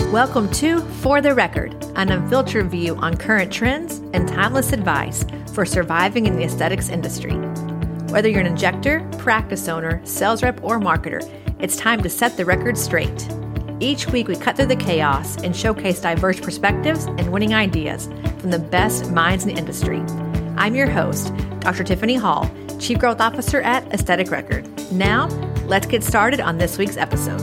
Welcome to For the Record, an unfiltered view on current trends and timeless advice for surviving in the aesthetics industry. Whether you're an injector, practice owner, sales rep, or marketer, it's time to set the record straight. Each week, we cut through the chaos and showcase diverse perspectives and winning ideas from the best minds in the industry. I'm your host, Dr. Tiffany Hall, Chief Growth Officer at Aesthetic Record. Now, let's get started on this week's episode.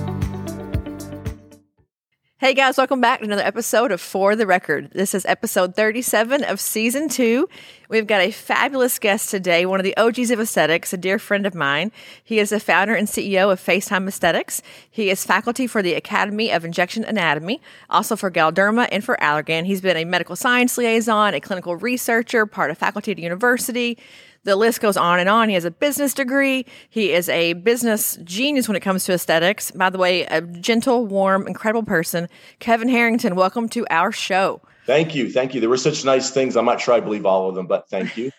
Hey guys, welcome back to another episode of For the Record. This is episode 37 of season 2. We've got a fabulous guest today, one of the OGs of aesthetics, a dear friend of mine. He is the founder and CEO of FaceTime Aesthetics. He is faculty for the Academy of Injection Anatomy, also for Galderma and for Allergan. He's been a medical science liaison, a clinical researcher, part of faculty at the university. The list goes on and on. He has a business degree. He is a business genius when it comes to aesthetics. By the way, a gentle, warm, incredible person. Kevin Harrington, welcome to our show. Thank you. Thank you. There were such nice things. I'm not sure I believe all of them, but thank you.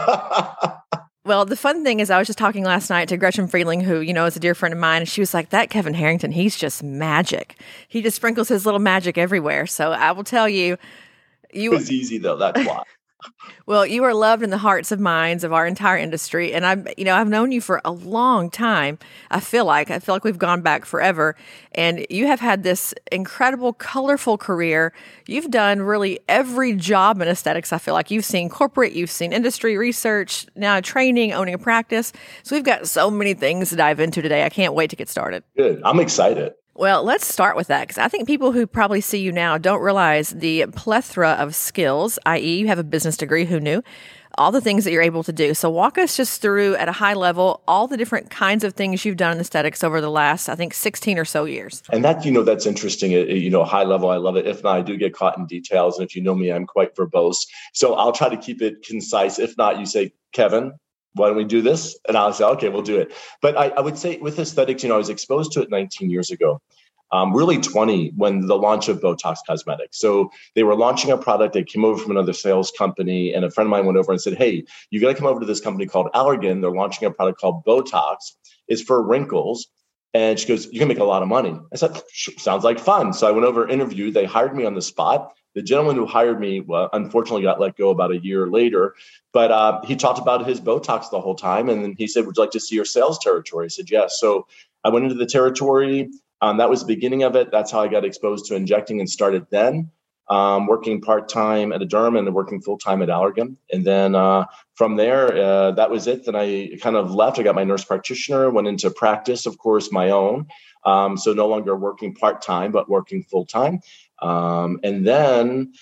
Well, the fun thing is I was just talking last night to Gretchen Friedling, who, you know, is a dear friend of mine, and she was like, that Kevin Harrington, he's just magic. He just sprinkles his little magic everywhere. So I will tell you. It was easy, though. That's why. Well, you are loved in the hearts and minds of our entire industry. And I've known you for a long time. I feel like we've gone back forever. And you have had this incredible, colorful career. You've done really every job in aesthetics. I feel like you've seen corporate, you've seen industry research, now training, owning a practice. So we've got so many things to dive into today. I can't wait to get started. Good. I'm excited. Well, let's start with that, because I think people who probably see you now don't realize the plethora of skills, i.e. you have a business degree, who knew, all the things that you're able to do. So walk us just through at a high level, all the different kinds of things you've done in aesthetics over the last, I think, 16 or so years. And that, that's interesting. High level, I love it. If not, I do get caught in details. And if you know me, I'm quite verbose. So I'll try to keep it concise. If not, you say, Kevin, why don't we do this? And I'll say, okay, we'll do it. But I would say with aesthetics, I was exposed to it 19 years ago, really 20 when the launch of Botox Cosmetics. So they were launching a product. They came over from another sales company, and a friend of mine went over and said, hey, you got to come over to this company called Allergan. They're launching a product called Botox. It's for wrinkles. And she goes, you can make a lot of money. I said, sounds like fun. So I went over, interviewed. They hired me on the spot. The gentleman who hired me, unfortunately got let go about a year later, but he talked about his Botox the whole time. And then he said, would you like to see your sales territory? I said, yes. So I went into the territory. That was the beginning of it. That's how I got exposed to injecting and started then, working part-time at a derm and working full-time at Allergan. And then from there, that was it. Then I kind of left. I got my nurse practitioner, went into practice, of course, my own. So no longer working part-time, but working full-time. And then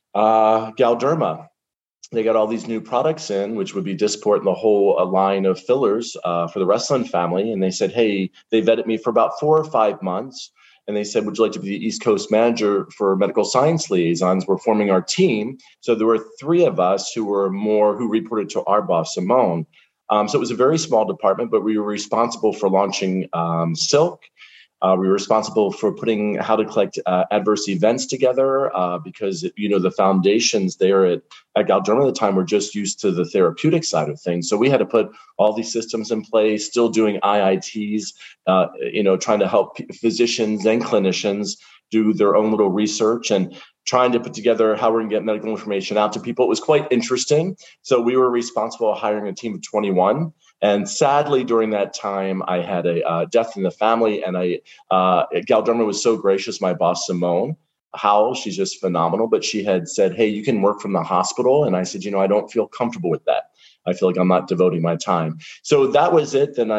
Galderma, they got all these new products in, which would be Dysport and the whole line of fillers for the Restylane family. And they said, hey, they vetted me for about 4 or 5 months. And they said, would you like to be the East Coast manager for medical science liaisons? We're forming our team. So there were 3 of us who reported to our boss, Simone. So it was a very small department, but we were responsible for launching Silk. We were responsible for putting how to collect adverse events together because, the foundations there at Galderma at the time were just used to the therapeutic side of things. So we had to put all these systems in place, still doing IITs, trying to help physicians and clinicians do their own little research and trying to put together how we're going to get medical information out to people. It was quite interesting. So we were responsible for hiring a team of 21. And sadly, during that time, I had a death in the family. And Galderma was so gracious, my boss, Simone Howell, she's just phenomenal. But she had said, hey, you can work from the hospital. And I said, I don't feel comfortable with that. I feel like I'm not devoting my time. So that was it. Then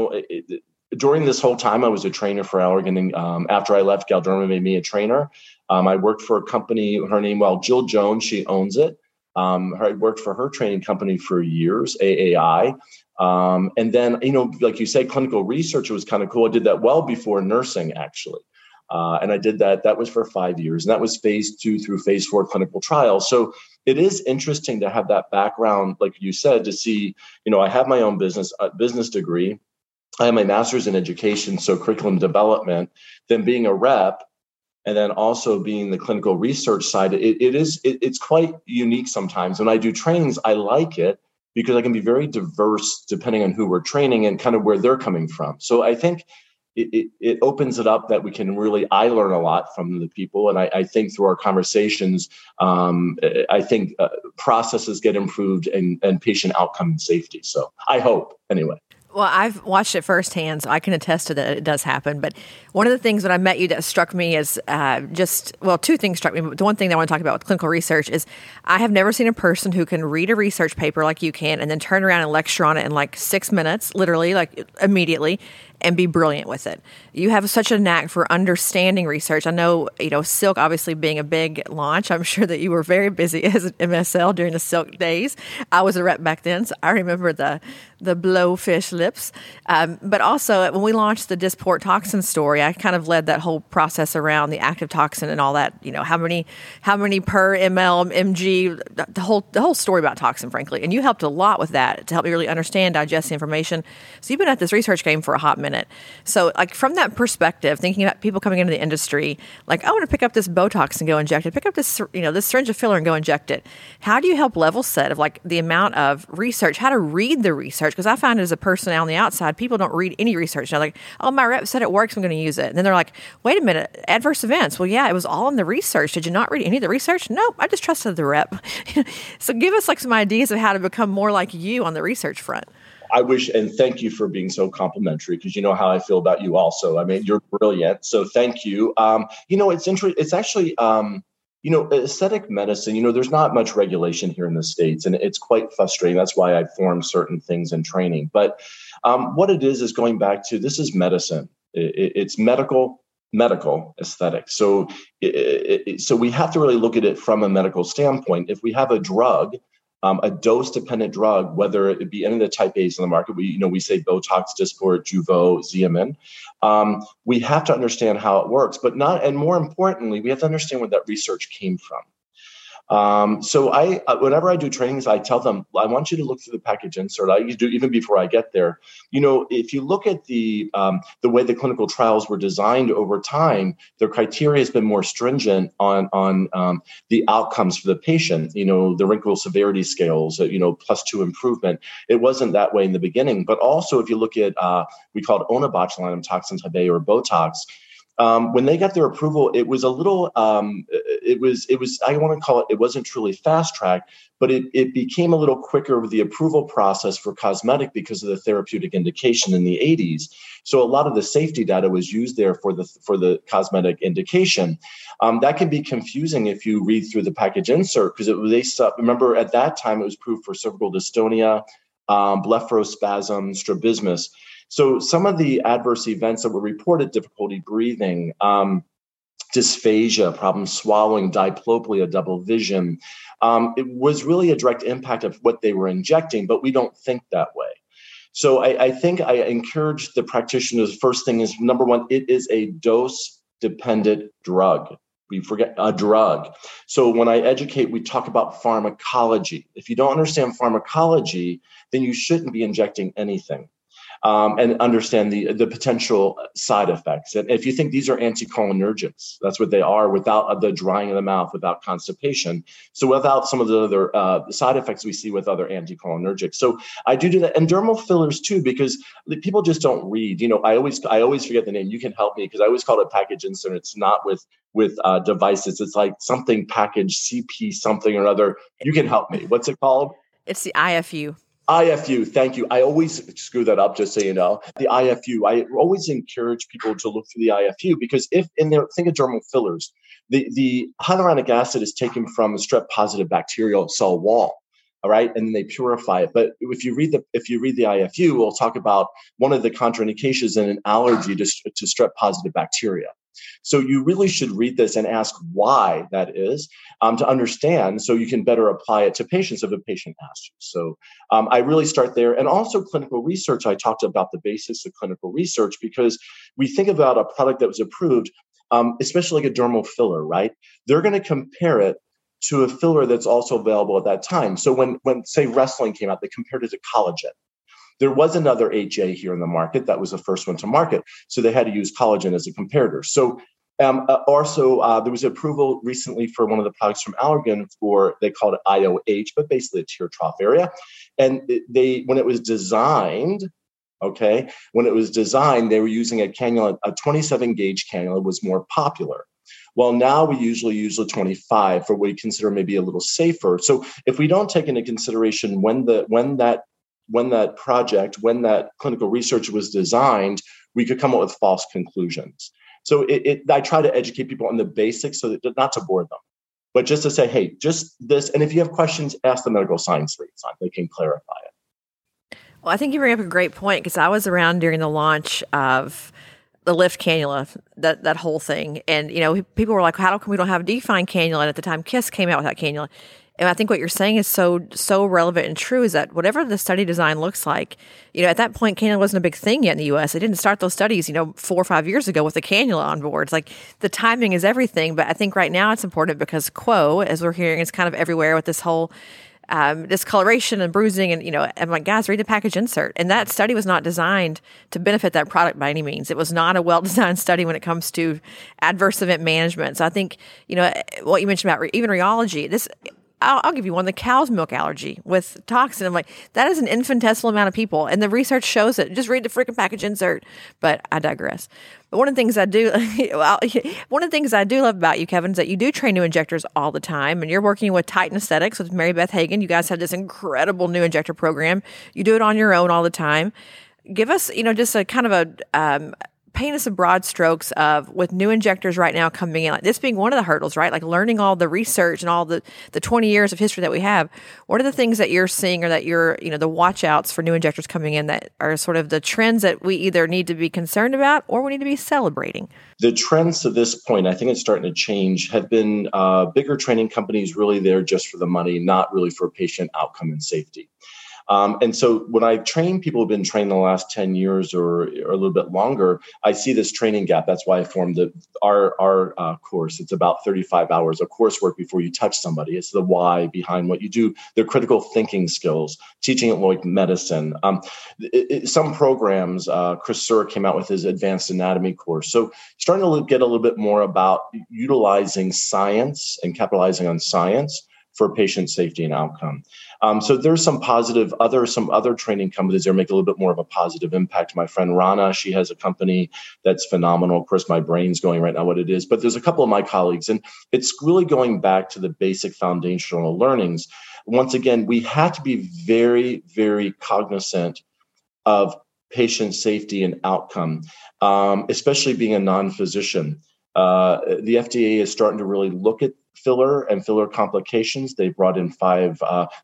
during this whole time, I was a trainer for Allergan. And after I left, Galderma made me a trainer. I worked for a company, her name, Jill Jones, she owns it. I worked for her training company for years, AAI. And then, like you say, clinical research was kind of cool. I did that well before nursing, actually. And I did that. That was for 5 years. And that was phase 2 through phase 4 clinical trials. So it is interesting to have that background, like you said, to see, I have my own business degree. I have my master's in education, so curriculum development, then being a rep, and then also being the clinical research side. It's quite unique sometimes. When I do trainings, I like it because I can be very diverse depending on who we're training and kind of where they're coming from. So I think it opens it up that we can really, I learn a lot from the people. And I think through our conversations, I think processes get improved and patient outcome and safety. So I hope anyway. Well, I've watched it firsthand, so I can attest to that it does happen. But one of the things when I met you that struck me is two things struck me. But the one thing that I want to talk about with clinical research is I have never seen a person who can read a research paper like you can and then turn around and lecture on it in like 6 minutes, literally, like immediately, and be brilliant with it. You have such a knack for understanding research. I know, Silk obviously being a big launch, I'm sure that you were very busy as an MSL during the Silk days. I was a rep back then, so I remember the blowfish lips. But also, when we launched the Dysport toxin story, I kind of led that whole process around the active toxin and all that. How many per ml, mg, the whole story about toxin, frankly. And you helped a lot with that to help me really understand, digest the information. So you've been at this research game for a hot minute. So, like from that perspective, thinking about people coming into the industry, like I want to pick up this Botox and go inject it. Pick up this, this syringe of filler and go inject it. How do you help level set of like the amount of research, how to read the research? Because I find as a person on the outside, people don't read any research. They're like, oh, my rep said it works, I'm going to use it. And then they're like, wait a minute, adverse events. Well, yeah, it was all in the research. Did you not read any of the research? No, I just trusted the rep. So give us like some ideas of how to become more like you on the research front. I wish, and thank you for being so complimentary, because you know how I feel about you also. I mean, you're brilliant. So thank you. It's interesting. It's actually, aesthetic medicine, there's not much regulation here in the States, and it's quite frustrating. That's why I formed certain things in training. But what it is going back to, this is medicine. It's medical aesthetics. So we have to really look at it from a medical standpoint. If we have a drug, a dose-dependent drug, whether it be any of the type A's in the market, we say Botox, Dysport, Jeuveau, Xeomin. We have to understand how it works, and more importantly, we have to understand where that research came from. So whenever I do trainings, I tell them, I want you to look through the package insert. I do even before I get there. If you look at the way the clinical trials were designed over time, their criteria has been more stringent on the outcomes for the patient. The wrinkle severity scales, +2 improvement. It wasn't that way in the beginning. But also, if you look at we call it onabotulinum toxin type A or Botox. When they got their approval, it was a little, it was, I want to call it, it wasn't truly fast track, but it became a little quicker with the approval process for cosmetic because of the therapeutic indication in the 80s. So a lot of the safety data was used there for the cosmetic indication. That can be confusing if you read through the package insert, because remember at that time it was approved for cervical dystonia, blepharospasm, strabismus. So some of the adverse events that were reported, difficulty breathing, dysphagia, problems swallowing, diplopia, double vision, it was really a direct impact of what they were injecting, but we don't think that way. So I think I encourage the practitioners, first thing is, number one, it is a dose-dependent drug. We forget a drug. So when I educate, we talk about pharmacology. If you don't understand pharmacology, then you shouldn't be injecting anything. And understand the potential side effects. And if you think these are anticholinergics, that's what they are, without the drying of the mouth, without constipation. So without some of the other side effects we see with other anticholinergics. So I do that. And dermal fillers too, because people just don't read. I always forget the name. You can help me, because I always call it package insert. It's not with devices. It's like something package, CP something or other. You can help me. What's it called? It's the IFU. IFU, thank you. I always screw that up, just so you know. The IFU, I always encourage people to look through the IFU, because think of dermal fillers, the hyaluronic acid is taken from a strep-positive bacterial cell wall, all right, and then they purify it. But if you read the IFU, we'll talk about one of the contraindications in an allergy to strep-positive bacteria. So you really should read this and ask why that is, to understand, so you can better apply it to patients if a patient asks you. So I really start there. And also clinical research. I talked about the basics of clinical research, because we think about a product that was approved, especially like a dermal filler, right? They're going to compare it to a filler that's also available at that time. So when say Restylane came out, they compared it to collagen. There was another HA here in the market that was the first one to market, so they had to use collagen as a comparator. So also, there was approval recently for one of the products from Allergan they called it IOH, but basically a tear trough area. And when it was designed, Okay. When it was designed, they were using a cannula, a 27 gauge cannula was more popular. Well, now we usually use a 25 for what we consider maybe a little safer. So if we don't take into consideration when that clinical research was designed, we could come up with false conclusions. So I try to educate people on the basics, so that not to bore them, but just to say, hey, just this. And if you have questions, ask the medical science liaison; they can clarify it. Well, I think you bring up a great point, because I was around during the launch of the Lift cannula, that whole thing. And, people were like, how come we don't have a Define cannula? And at the time, KISS came out with that cannula. And I think what you're saying is so relevant and true, is that whatever the study design looks like, at that point, cannula wasn't a big thing yet in the U.S. They didn't start those studies, 4 or 5 years ago with the cannula on board. It's like the timing is everything. But I think right now it's important because Quo, as we're hearing, is kind of everywhere with this whole discoloration and bruising, and I'm like, guys, read the package insert. And that study was not designed to benefit that product by any means. It was not a well-designed study when it comes to adverse event management. So I think what you mentioned about even rheology, this. I'll give you one, the cow's milk allergy with toxin. I'm like, that is an infinitesimal amount of people. And the research shows it. Just read the freaking package insert. But I digress. But one of the things I do love about you, Kevin, is that you do train new injectors all the time. And you're working with Titan Aesthetics with Mary Beth Hagen. You guys have this incredible new injector program. You do it on your own all the time. Give us, just a kind of paint us some broad strokes of, with new injectors right now coming in, like this being one of the hurdles, right? Like learning all the research and all the 20 years of history that we have. What are the things that you're seeing, or that you're, the watch outs for new injectors coming in, that are sort of the trends that we either need to be concerned about or we need to be celebrating? The trends to this point, I think it's starting to change, have been bigger training companies really there just for the money, not really for patient outcome and safety. And so when I train people who've been trained the last 10 years or a little bit longer, I see this training gap. That's why I formed our course. It's about 35 hours of coursework before you touch somebody. It's the why behind what you do, their critical thinking skills, teaching it like medicine. Some programs, Chris Surr came out with his advanced anatomy course. So starting to get a little bit more about utilizing science and capitalizing on science for patient safety and outcome. So there's some other training companies that make a little bit more of a positive impact. My friend Rana, she has a company that's phenomenal. Of course, my brain's going right now what it is, but there's a couple of my colleagues, and it's really going back to the basic foundational learnings. Once again, we have to be very, very cognizant of patient safety and outcome, especially being a non-physician. The FDA is starting to really look at filler and filler complications. They brought in five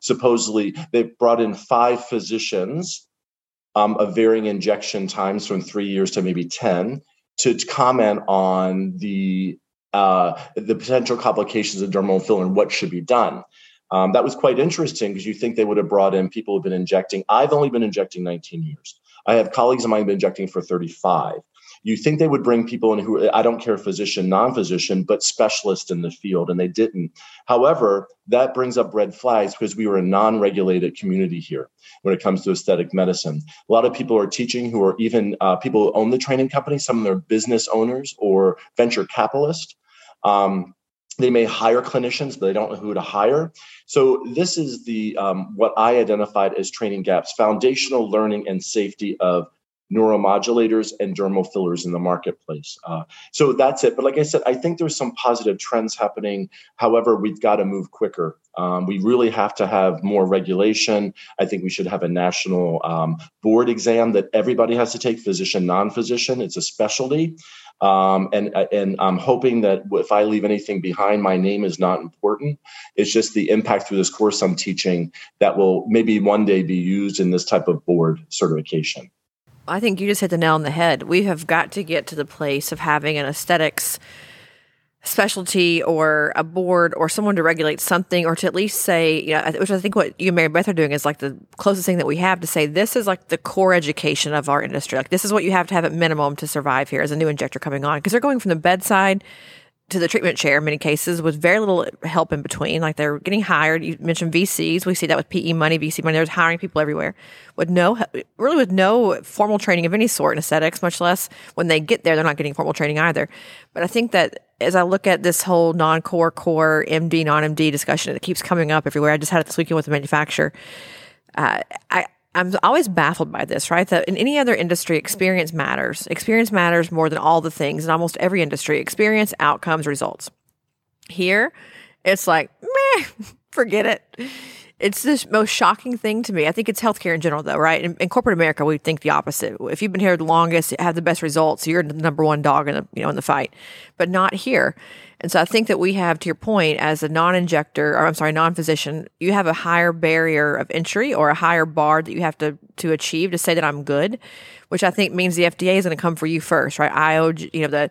physicians of varying injection times from 3 years to maybe 10 to comment on the potential complications of dermal filler and what should be done. That was quite interesting, because you think they would have brought in people who've been injecting. I've only been injecting 19 years. I have colleagues of mine who've been injecting for 35. You think they would bring people in who, I don't care, physician, non-physician, but specialists in the field, and they didn't. However, that brings up red flags, because we were a non-regulated community here when it comes to aesthetic medicine. A lot of people are teaching who are even people who own the training company. Some of them are business owners or venture capitalists. They may hire clinicians, but they don't know who to hire. So this is the what I identified as training gaps: foundational learning and safety of neuromodulators and dermal fillers in the marketplace. So that's it. But like I said, I think there's some positive trends happening. However, we've got to move quicker. We really have to have more regulation. I think we should have a national board exam that everybody has to take, physician, non-physician. It's a specialty. And I'm hoping that if I leave anything behind, my name is not important. It's just the impact through this course I'm teaching that will maybe one day be used in this type of board certification. I think you just hit the nail on the head. We have got to get to the place of having an aesthetics specialty or a board or someone to regulate something, or to at least say, which I think what you and Mary Beth are doing is like the closest thing that we have to say, this is like the core education of our industry. Like, this is what you have to have at minimum to survive here as a new injector coming on, because they're going from the bedside to the treatment chair in many cases with very little help in between. Like, they're getting hired. You mentioned VCs. We see that with PE money, VC money. There's hiring people everywhere with no formal training of any sort in aesthetics, much less when they get there, they're not getting formal training either. But I think that as I look at this whole non-core, core, MD, non-MD discussion that keeps coming up everywhere, I just had it this weekend with a manufacturer. I'm always baffled by this, right? That in any other industry, experience matters. Experience matters more than all the things in almost every industry. Experience, outcomes, results. Here, it's like, meh, forget it. It's the most shocking thing to me. I think it's healthcare in general, though, right? In corporate America, we think the opposite. If you've been here the longest, have the best results, you're the number one dog in the fight, but not here. And so I think that we have, to your point, as a non-physician, you have a higher barrier of entry or a higher bar that you have to achieve to say that I'm good, which I think means the FDA is going to come for you first, right? The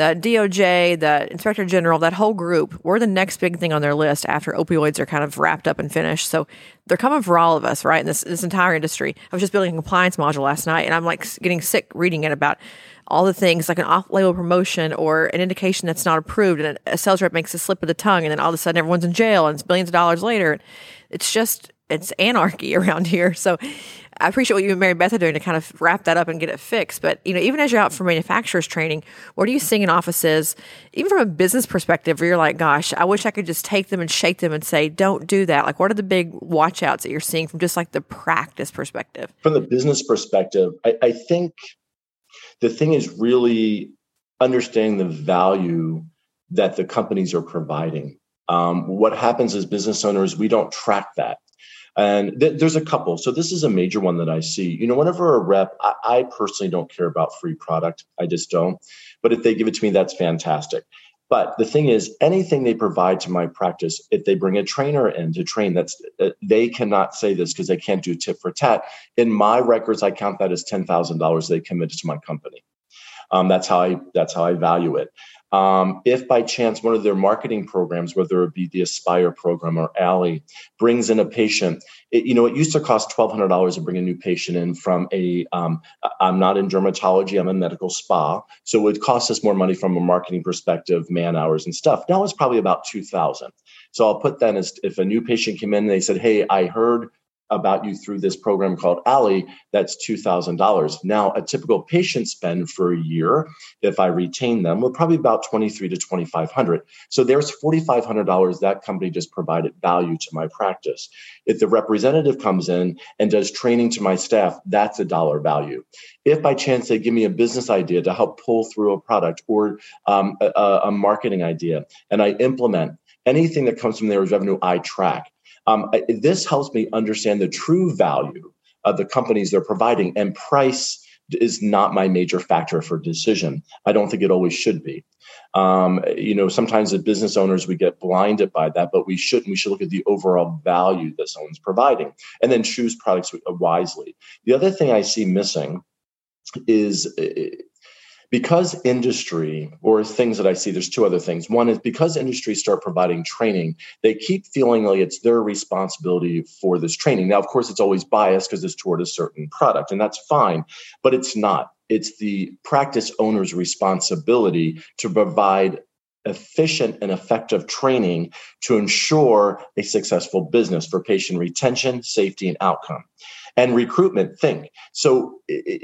DOJ, the Inspector General, that whole group, we're the next big thing on their list after opioids are kind of wrapped up and finished. So they're coming for all of us, right? In this entire industry. I was just building a compliance module last night, and I'm like getting sick reading it about all the things like an off-label promotion or an indication that's not approved, and a sales rep makes a slip of the tongue, and then all of a sudden everyone's in jail, and it's billions of dollars later. It's anarchy around here. So I appreciate what you and Mary Beth are doing to kind of wrap that up and get it fixed. But, even as you're out for manufacturers training, what are you seeing in offices, even from a business perspective, where you're like, gosh, I wish I could just take them and shake them and say, don't do that. Like, what are the big watch outs that you're seeing from just like the practice perspective? From the business perspective, I think the thing is really understanding the value that the companies are providing. What happens as business owners, we don't track that. And there's a couple. So this is a major one that I see. Whenever a rep, I personally don't care about free product. I just don't. But if they give it to me, that's fantastic. But the thing is, anything they provide to my practice, if they bring a trainer in to train, they cannot say this because they can't do tit for tat. In my records, I count that as $10,000 they committed to my company. That's how I value it. If by chance one of their marketing programs, whether it be the Aspire program or Alley, brings in a patient, it used to cost $1,200 to bring a new patient in from I'm not in dermatology, I'm a medical spa. So it costs us more money from a marketing perspective, man hours and stuff. Now it's probably about $2,000. So I'll put that as if a new patient came in and they said, hey, I heard about you through this program called Alley, that's $2,000. Now, a typical patient spend for a year, if I retain them, will probably about $2,300 to $2,500. So there's $4,500 that company just provided value to my practice. If the representative comes in and does training to my staff, that's a dollar value. If by chance they give me a business idea to help pull through a product or a marketing idea, and I implement, anything that comes from there is revenue I track. This helps me understand the true value of the companies they're providing, and price is not my major factor for decision. I don't think it always should be. Sometimes as business owners, we get blinded by that, but we shouldn't. We should look at the overall value that someone's providing and then choose products wisely. The other thing I see missing is because industry, or things that I see, there's two other things. One is because industry start providing training, they keep feeling like it's their responsibility for this training. Now, of course, it's always biased because it's toward a certain product, and that's fine, but it's not. It's the practice owner's responsibility to provide efficient and effective training to ensure a successful business for patient retention, safety, and outcome. And recruitment, think. So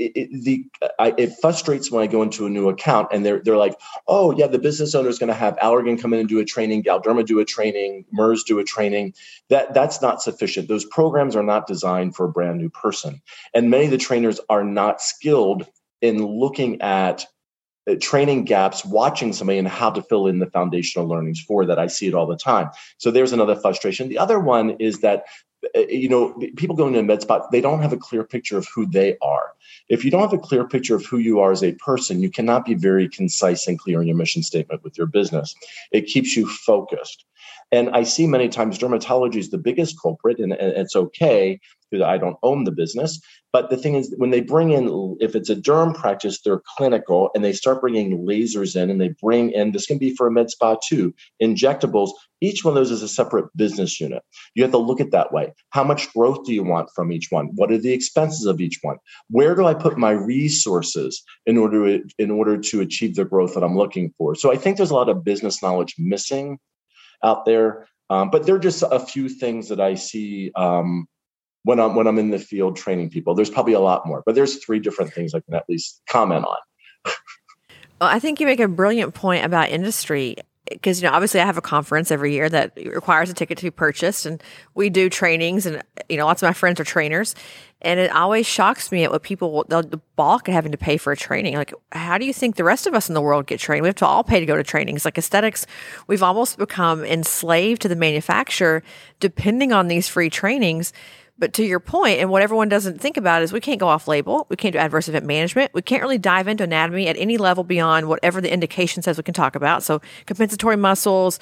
it frustrates when I go into a new account and they're like, oh yeah, the business owner is going to have Allergan come in and do a training, Galderma do a training, MERS do a training. That's not sufficient. Those programs are not designed for a brand new person. And many of the trainers are not skilled in looking at training gaps, watching somebody and how to fill in the foundational learnings for that. I see it all the time. So there's another frustration. The other one is that people going to med spa, they don't have a clear picture of who they are. If you don't have a clear picture of who you are as a person, you cannot be very concise and clear in your mission statement with your business. It keeps you focused. And I see many times dermatology is the biggest culprit, and it's okay because I don't own the business. But the thing is, when they bring in, if it's a derm practice, they're clinical, and they start bringing lasers in, and they bring in, this can be for a med spa too, injectables. Each one of those is a separate business unit. You have to look at it that way. How much growth do you want from each one? What are the expenses of each one? Where do I put my resources in order to achieve the growth that I'm looking for? So I think there's a lot of business knowledge missing out there. But there are just a few things that I see when I'm in the field training people. There's probably a lot more, but there's 3 different things I can at least comment on. Well, I think you make a brilliant point about industry. because, obviously I have a conference every year that requires a ticket to be purchased, and we do trainings, and, lots of my friends are trainers, and it always shocks me at what people, they'll balk at having to pay for a training. Like, how do you think the rest of us in the world get trained? We have to all pay to go to trainings. Like aesthetics, we've almost become enslaved to the manufacturer, depending on these free trainings. But to your point, and what everyone doesn't think about is we can't go off label. We can't do adverse event management. We can't really dive into anatomy at any level beyond whatever the indication says we can talk about. So compensatory muscles,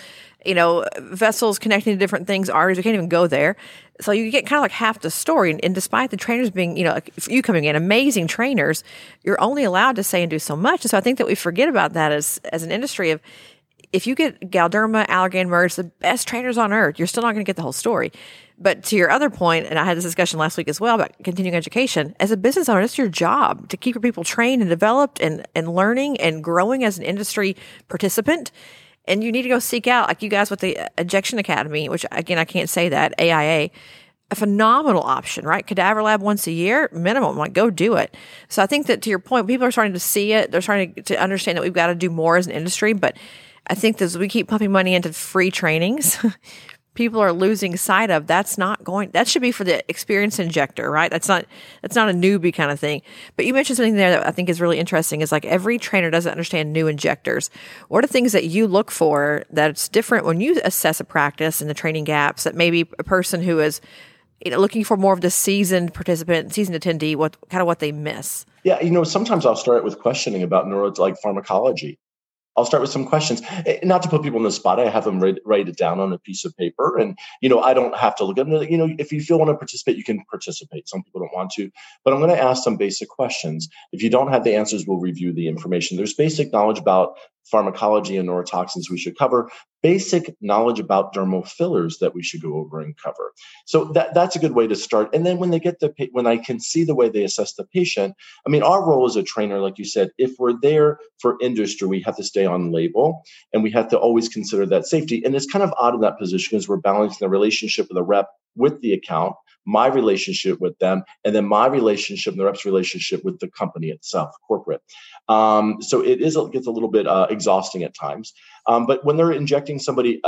vessels connecting to different things, arteries, we can't even go there. So you get kind of like half the story. And despite the trainers being, you coming in, amazing trainers, you're only allowed to say and do so much. And so I think that we forget about that as an industry of, if you get Galderma, Allergan, Merge, the best trainers on earth, you're still not going to get the whole story. But to your other point, and I had this discussion last week as well about continuing education, as a business owner, it's your job to keep your people trained and developed and learning and growing as an industry participant. And you need to go seek out, like you guys with the Ejection Academy, which again, I can't say that, AIA, a phenomenal option, right? Cadaver lab once a year, minimum, like go do it. So I think that to your point, people are starting to see it. They're starting to understand that we've got to do more as an industry. But I think that as we keep pumping money into free trainings, people are losing sight of that should be for the experienced injector, right? That's not a newbie kind of thing. But you mentioned something there that I think is really interesting is like every trainer doesn't understand new injectors. What are things that you look for that's different when you assess a practice and the training gaps that maybe a person who is looking for more of the seasoned participant, seasoned attendee, what they miss? Yeah, sometimes I'll start with questioning about pharmacology. I'll start with some questions, not to put people on the spot. I have them write it down on a piece of paper, and I don't have to look at them. If you want to participate, you can participate. Some people don't want to, but I'm going to ask some basic questions. If you don't have the answers, we'll review the information. There's basic knowledge about pharmacology and neurotoxins we should cover. Basic knowledge about dermal fillers that we should go over and cover. So that's a good way to start. And then when when I can see the way they assess the patient, our role as a trainer, like you said, if we're there for industry, we have to stay on label and we have to always consider that safety. And it's kind of odd in that position because we're balancing the relationship of the rep with the account, my relationship with them, and then my relationship and the rep's relationship with the company itself, corporate. So it gets a little bit exhausting at times. But when they're injecting somebody,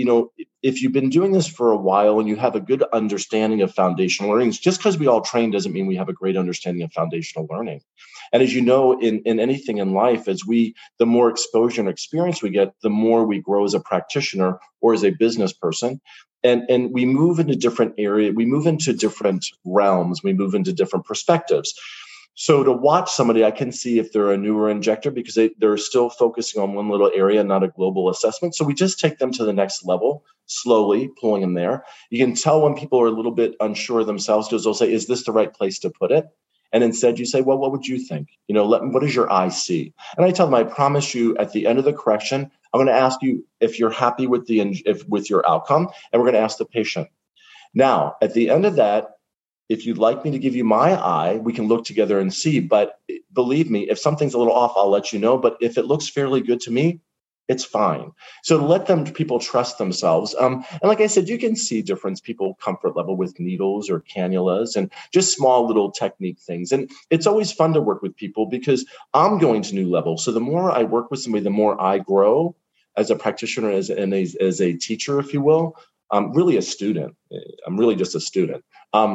if you've been doing this for a while and you have a good understanding of foundational learnings, just because we all train doesn't mean we have a great understanding of foundational learning. And as you know, in anything in life, the more exposure and experience we get, the more we grow as a practitioner or as a business person. And we move into different areas, we move into different realms, we move into different perspectives. So to watch somebody, I can see if they're a newer injector because they're still focusing on one little area, not a global assessment. So we just take them to the next level, slowly pulling them there. You can tell when people are a little bit unsure of themselves because they'll say, is this the right place to put it? And instead you say, well, what would you think? What does your eye see? And I tell them, I promise you at the end of the correction, I'm going to ask you if you're happy with with your outcome, and we're going to ask the patient. Now, at the end of that, if you'd like me to give you my eye, we can look together and see. But believe me, if something's a little off, I'll let you know. But if it looks fairly good to me, it's fine. So to let people trust themselves. And like I said, you can see difference, people comfort level with needles or cannulas and just small little technique things. And it's always fun to work with people because I'm going to new levels. So the more I work with somebody, the more I grow as a practitioner, as a teacher, if you will. I'm really a student. I'm really just a student.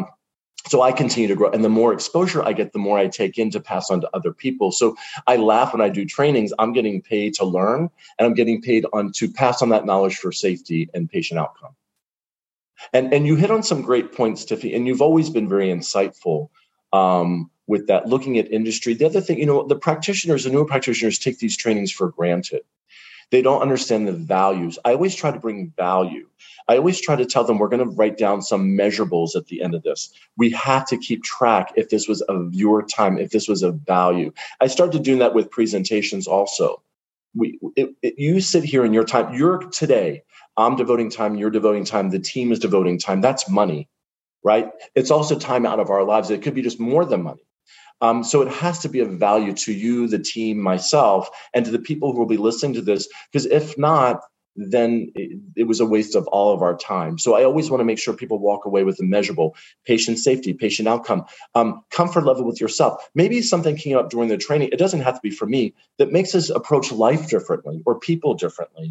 So I continue to grow. And the more exposure I get, the more I take in to pass on to other people. So I laugh when I do trainings. I'm getting paid to learn, and I'm getting paid to pass on that knowledge for safety and patient outcome. And you hit on some great points, Tiffany, and you've always been very insightful with that, looking at industry. The other thing, the newer practitioners take these trainings for granted. They don't understand the values. I always try to bring value. I always try to tell them we're going to write down some measurables at the end of this. We have to keep track if this was of your time, if this was of value. I started doing that with presentations also. You sit here in your time. Today, I'm devoting time, you're devoting time, the team is devoting time. That's money, right? It's also time out of our lives. It could be just more than money. So it has to be of value to you, the team, myself, and to the people who will be listening to this. Because if not, then it was a waste of all of our time. So I always want to make sure people walk away with a measurable patient safety, patient outcome, comfort level with yourself. Maybe something came up during the training. It doesn't have to be for me, that makes us approach life differently or people differently.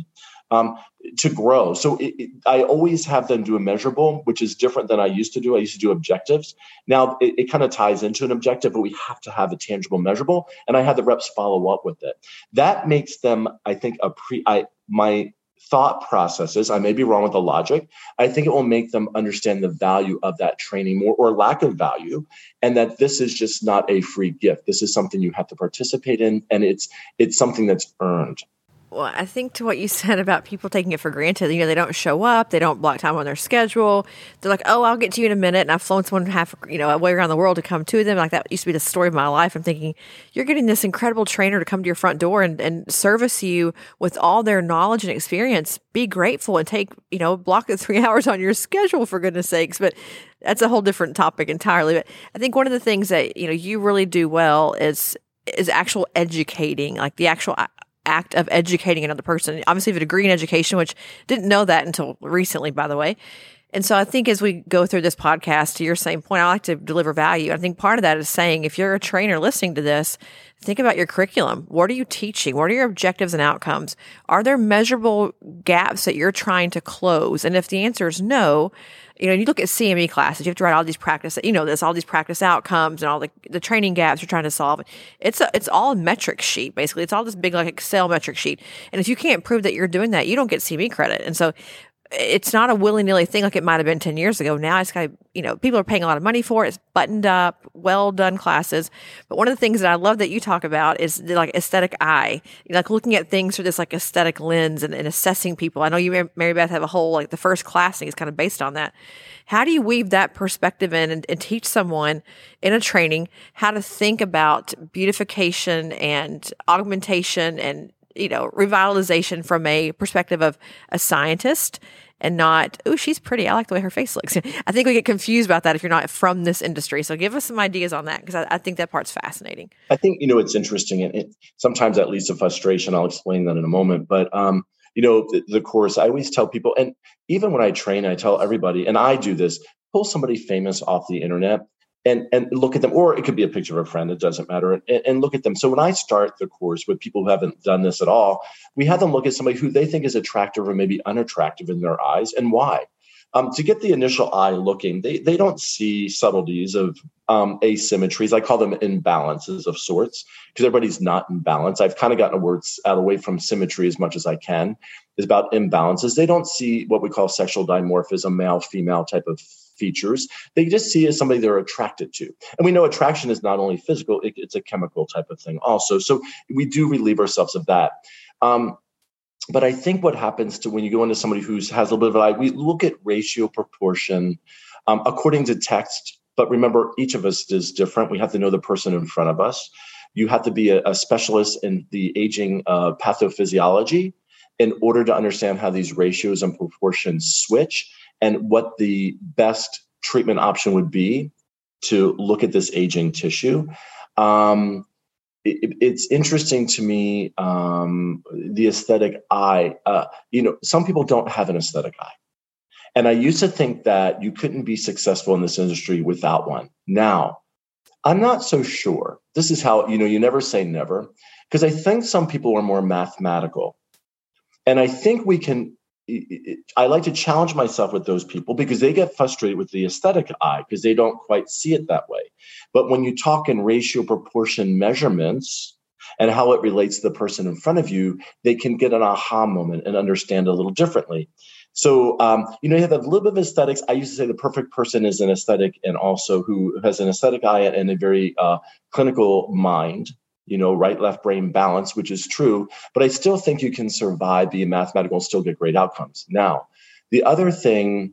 To grow. So I always have them do a measurable, which is different than I used to do. I used to do objectives. Now it kind of ties into an objective, but we have to have a tangible measurable, and I have the reps follow up with it. That makes them, I think, my thought processes, I may be wrong with the logic, I think it will make them understand the value of that training more, or lack of value, and that this is just not a free gift. This is something you have to participate in, and it's something that's earned. Well, I think to what you said about people taking it for granted, they don't show up, they don't block time on their schedule. They're like, oh, I'll get to you in a minute. And I've flown someone away around the world to come to them. Like, that used to be the story of my life. I'm thinking, you're getting this incredible trainer to come to your front door and service you with all their knowledge and experience. Be grateful and take, block the 3 hours on your schedule, for goodness sakes. But that's a whole different topic entirely. But I think one of the things that, you really do well is actual educating, like the actual act of educating another person. Obviously, you have a degree in education, which didn't know that until recently, by the way. And so I think as we go through this podcast, to your same point, I like to deliver value. I think part of that is saying, if you're a trainer listening to this, think about your curriculum. What are you teaching? What are your objectives and outcomes? Are there measurable gaps that you're trying to close? And if the answer is no, you look at CME classes, you have to write all these practice, all these practice outcomes and all the training gaps you're trying to solve. It's all a metric sheet, basically. It's all this big Excel metric sheet. And if you can't prove that you're doing that, you don't get CME credit. And so it's not a willy-nilly thing like it might have been 10 years ago. Now it's got to, people are paying a lot of money for it. It's buttoned up, well-done classes. But one of the things that I love that you talk about is the aesthetic eye, looking at things through this aesthetic lens and assessing people. I know you, Mary Beth, have a whole, the first classing is kind of based on that. How do you weave that perspective in and teach someone in a training how to think about beautification and augmentation and revitalization from a perspective of a scientist and not, oh, she's pretty, I like the way her face looks. I think we get confused about that if you're not from this industry. So give us some ideas on that, because I think that part's fascinating. I think, it's interesting, and sometimes that leads to frustration. I'll explain that in a moment. But, the course, I always tell people, and even when I train, I tell everybody, and I do this, pull somebody famous off the internet and look at them, or it could be a picture of a friend, it doesn't matter, and look at them. So when I start the course with people who haven't done this at all, we have them look at somebody who they think is attractive or maybe unattractive in their eyes, and why. To get the initial eye looking, they don't see subtleties of asymmetries. I call them imbalances of sorts, because everybody's not in balance. I've kind of gotten words out away from symmetry as much as I can. It's about imbalances. They don't see what we call sexual dimorphism, male, female type of features. They just see as somebody they're attracted to. And we know attraction is not only physical, it's a chemical type of thing also. So we do relieve ourselves of that. But I think what happens to when you go into somebody who has a little bit of an eye, we look at ratio, proportion, according to text. But remember, each of us is different. We have to know the person in front of us. You have to be a specialist in the aging pathophysiology in order to understand how these ratios and proportions switch and what the best treatment option would be to look at this aging tissue. It's interesting to me, the aesthetic eye. Some people don't have an aesthetic eye. And I used to think that you couldn't be successful in this industry without one. Now, I'm not so sure. This is how, you never say never, because I think some people are more mathematical. And I think I like to challenge myself with those people, because they get frustrated with the aesthetic eye because they don't quite see it that way. But when you talk in ratio, proportion measurements and how it relates to the person in front of you, they can get an aha moment and understand a little differently. So, you have a little bit of aesthetics. I used to say the perfect person is an aesthetic and also who has an aesthetic eye and a very clinical mind. Right, left brain balance, which is true, but I still think you can survive, be mathematical, and still get great outcomes. Now, the other thing,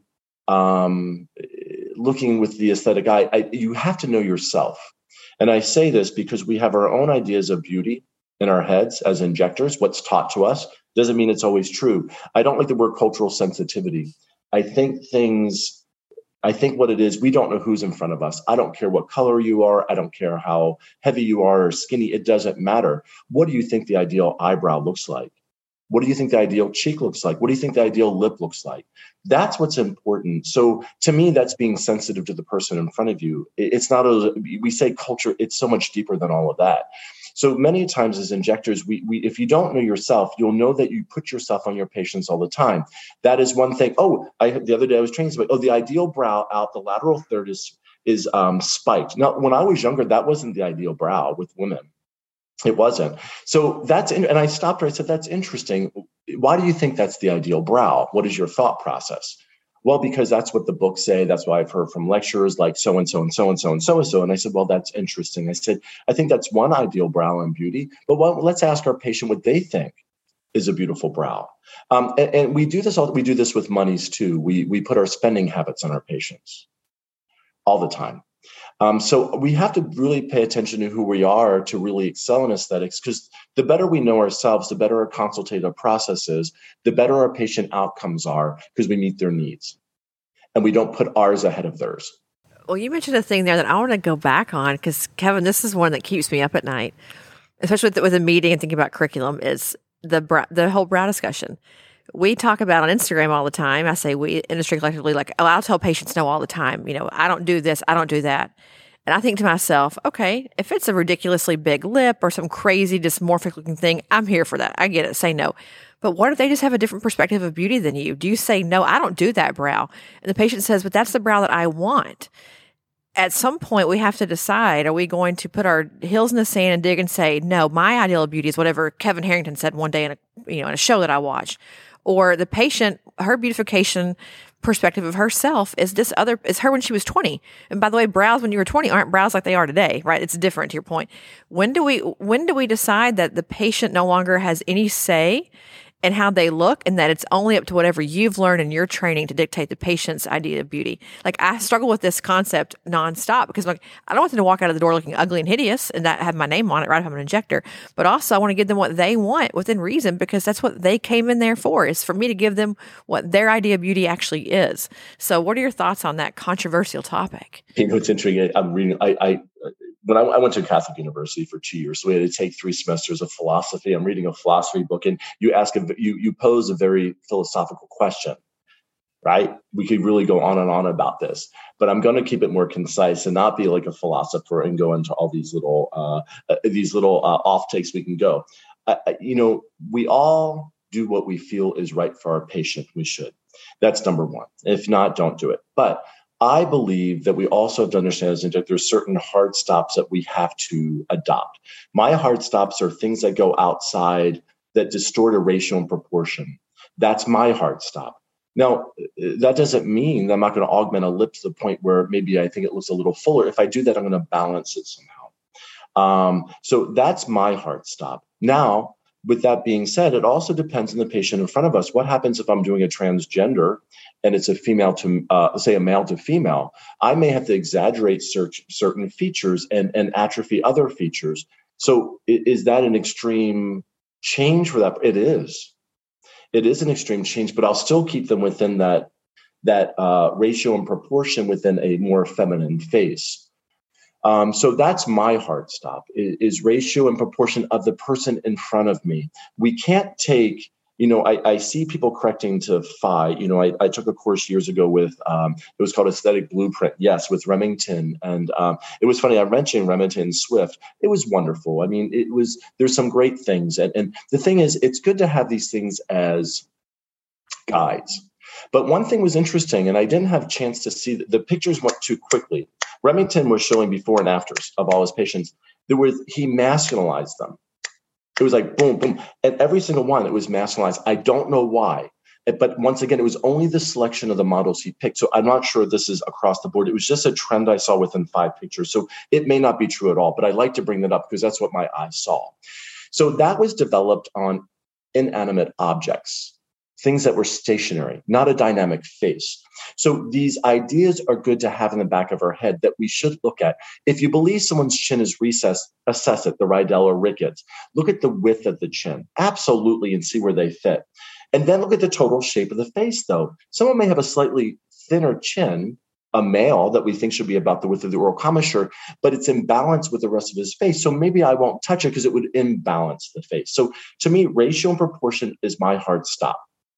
looking with the aesthetic eye, you have to know yourself. And I say this because we have our own ideas of beauty in our heads as injectors, what's taught to us. Doesn't mean it's always true. I don't like the word cultural sensitivity. I think what it is, we don't know who's in front of us. I don't care what color you are. I don't care how heavy you are or skinny. It doesn't matter. What do you think the ideal eyebrow looks like? What do you think the ideal cheek looks like? What do you think the ideal lip looks like? That's what's important. So to me, that's being sensitive to the person in front of you. It's not, we say culture, it's so much deeper than all of that. So many times as injectors, we if you don't know yourself, you'll know that you put yourself on your patients all the time. That is one thing. The other day I was training somebody, the ideal brow out, the lateral third is spiked. Now, when I was younger, that wasn't the ideal brow with women. It wasn't. So and I stopped her. I said, that's interesting. Why do you think that's the ideal brow? What is your thought process? Well, because that's what the books say. That's why I've heard from lecturers like so-and-so and so-and-so and so-and-so. And I said, well, that's interesting. I said, I think that's one ideal brow in beauty. But let's ask our patient what they think is a beautiful brow. And we do this we do this with monies too. We put our spending habits on our patients all the time. So we have to really pay attention to who we are to really excel in aesthetics, because the better we know ourselves, the better our consultative process is, the better our patient outcomes are, because we meet their needs and we don't put ours ahead of theirs. Well, you mentioned a thing there that I want to go back on, because Kevin, this is one that keeps me up at night, especially with a meeting and thinking about curriculum, is the whole brow discussion. We talk about on Instagram all the time. I say we, industry collectively, like, I'll tell patients no all the time. I don't do this, I don't do that. And I think to myself, okay, if it's a ridiculously big lip or some crazy dysmorphic looking thing, I'm here for that. I get it. Say no. But what if they just have a different perspective of beauty than you? Do you say, no, I don't do that brow? And the patient says, but that's the brow that I want. At some point, we have to decide, are we going to put our heels in the sand and dig and say, no, my ideal of beauty is whatever Kevin Harrington said one day in a show that I watched. Or the patient, her beautification perspective of herself is her when she was 20. And by the way, brows when you were 20 aren't brows like they are today, right? It's different, to your point. When do we decide that the patient no longer has any say in how they look, and that it's only up to whatever you've learned in your training to dictate the patient's idea of beauty? Like, I struggle with this concept nonstop, because I don't want them to walk out of the door looking ugly and hideous and that have my name on it, right, if I'm an injector. But also I want to give them what they want within reason, because that's what they came in there for, is for me to give them what their idea of beauty actually is. So what are your thoughts on that controversial topic? It's interesting. I'm reading, when I went to Catholic University for 2 years, so we had to take 3 semesters of philosophy. I'm reading a philosophy book, and you pose a very philosophical question, right? We could really go on and on about this, but I'm going to keep it more concise and not be like a philosopher and go into all these little off takes we can go. We all do what we feel is right for our patient. We should. That's number one. If not, don't do it. But I believe that we also have to understand as injectors, certain hard stops that we have to adopt. My hard stops are things that go outside, that distort a ratio and proportion. That's my hard stop. Now, that doesn't mean that I'm not going to augment a lip to the point where maybe I think it looks a little fuller. If I do that, I'm going to balance it somehow. So that's my hard stop. Now, with that being said, it also depends on the patient in front of us. What happens if I'm doing a transgender and it's a female to, say, a male to female? I may have to exaggerate certain features and atrophy other features. So is that an extreme change for that? It is. It is an extreme change, but I'll still keep them within that ratio and proportion within a more feminine face. So that's my hard stop, is ratio and proportion of the person in front of me. We can't take, I see people correcting to phi. I took a course years ago with, it was called Aesthetic Blueprint. Yes, with Remington. And it was funny. I mentioned Remington and Swift. It was wonderful. I mean, there's some great things. And the thing is, it's good to have these things as guides. But one thing was interesting, and I didn't have a chance to see, the pictures went too quickly. Remington was showing before and afters of all his patients. He masculinized them. It was like boom, boom. And every single one, it was masculinized. I don't know why. But once again, it was only the selection of the models he picked. So I'm not sure this is across the board. It was just a trend I saw within 5 pictures. So it may not be true at all, but I like to bring that up because that's what my eyes saw. So that was developed on inanimate objects, things that were stationary, not a dynamic face. So these ideas are good to have in the back of our head that we should look at. If you believe someone's chin is recessed, assess it, the Rydell or Ricketts. Look at the width of the chin, absolutely, and see where they fit. And then look at the total shape of the face, though. Someone may have a slightly thinner chin, a male that we think should be about the width of the oral commissure, but it's in balance with the rest of his face. So maybe I won't touch it because it would imbalance the face. So to me, ratio and proportion is my hard stop.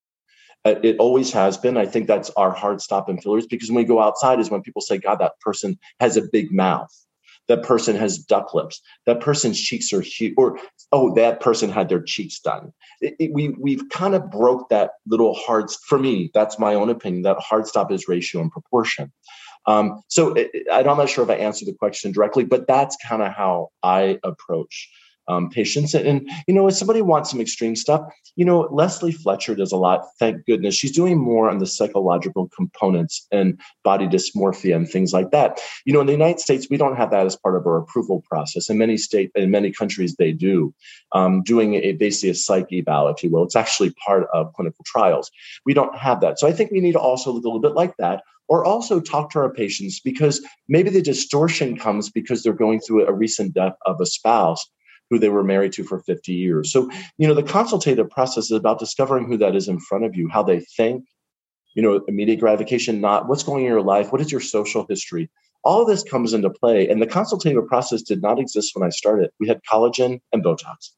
It always has been. I think that's our hard stop in fillers, because when we go outside is when people say, God, that person has a big mouth. That person has duck lips. That person's cheeks are huge. Or, oh, that person had their cheeks done. We've kind of broke that little hard, for me, that's my own opinion, that hard stop is ratio and proportion. I'm not sure if I answered the question directly, but that's kind of how I approach patients. And, if somebody wants some extreme stuff, Leslie Fletcher does a lot. Thank goodness. She's doing more on the psychological components and body dysmorphia and things like that. In the United States, we don't have that as part of our approval process. In many countries, they do, doing basically a psych eval, if you will. It's actually part of clinical trials. We don't have that. So I think we need to also look a little bit like that, or also talk to our patients, because maybe the distortion comes because they're going through a recent death of a spouse who they were married to for 50 years. So, the consultative process is about discovering who that is in front of you, how they think, immediate gratification, not what's going on in your life, what is your social history. All of this comes into play. And the consultative process did not exist when I started. We had collagen and Botox.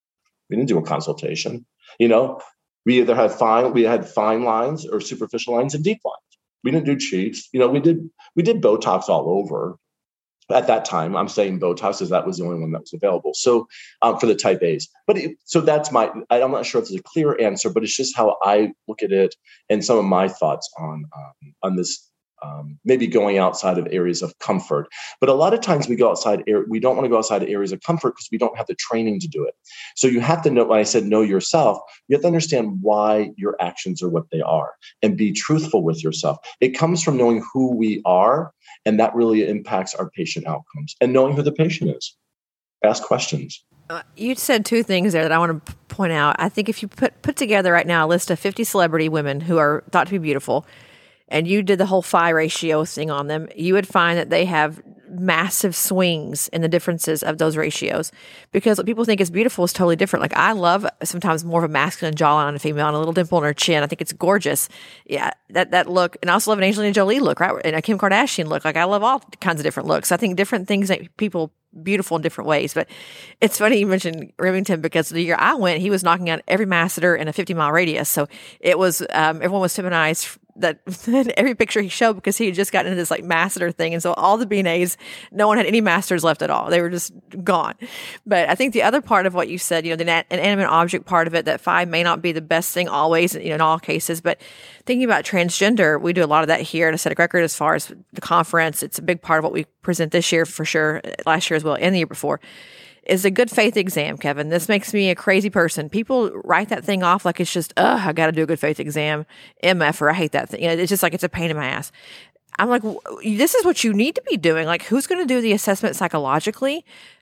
We didn't do a consultation. We either had fine lines or superficial lines and deep lines. We didn't do cheeks. We did Botox all over. At that time, I'm saying Botox because that was the only one that was available. So for the type A's, so that's I'm not sure if it's a clear answer, but it's just how I look at it and some of my thoughts on this, maybe going outside of areas of comfort. But a lot of times we don't want to go outside of areas of comfort because we don't have the training to do it. So you have to know, when I said know yourself, you have to understand why your actions are what they are and be truthful with yourself. It comes from knowing who we are, and that really impacts our patient outcomes, and knowing who the patient is. Ask questions. You said two things there that I want to point out. I think if you put together right now a list of 50 celebrity women who are thought to be beautiful, and you did the whole phi ratio thing on them, you would find that they have massive swings in the differences of those ratios, because what people think is beautiful is totally different. Like, I love sometimes more of a masculine jawline on a female and a little dimple in her chin. I think it's gorgeous. Yeah, that look. And I also love an Angelina Jolie look, right? And a Kim Kardashian look. Like, I love all kinds of different looks. I think different things make people beautiful in different ways. But it's funny you mentioned Remington, because the year I went, he was knocking out every masseter in a 50-mile radius. So it was, everyone was feminized, that every picture he showed, because he had just gotten into this like masseter thing. And so all the BNAs, no one had any masters left at all. They were just gone. But I think the other part of what you said, the inanimate object part of it, that phi may not be the best thing always, in all cases. But thinking about transgender, we do a lot of that here at Aesthetic Record as far as the conference. It's a big part of what we present this year for sure, last year as well, and the year before, is a good faith exam, Kevin. This makes me a crazy person. People write that thing off like it's just, I got to do a good faith exam, MF, or I hate that thing. It's just like, it's a pain in my ass. I'm like, this is what you need to be doing. Like, who's going to do the assessment psychologically?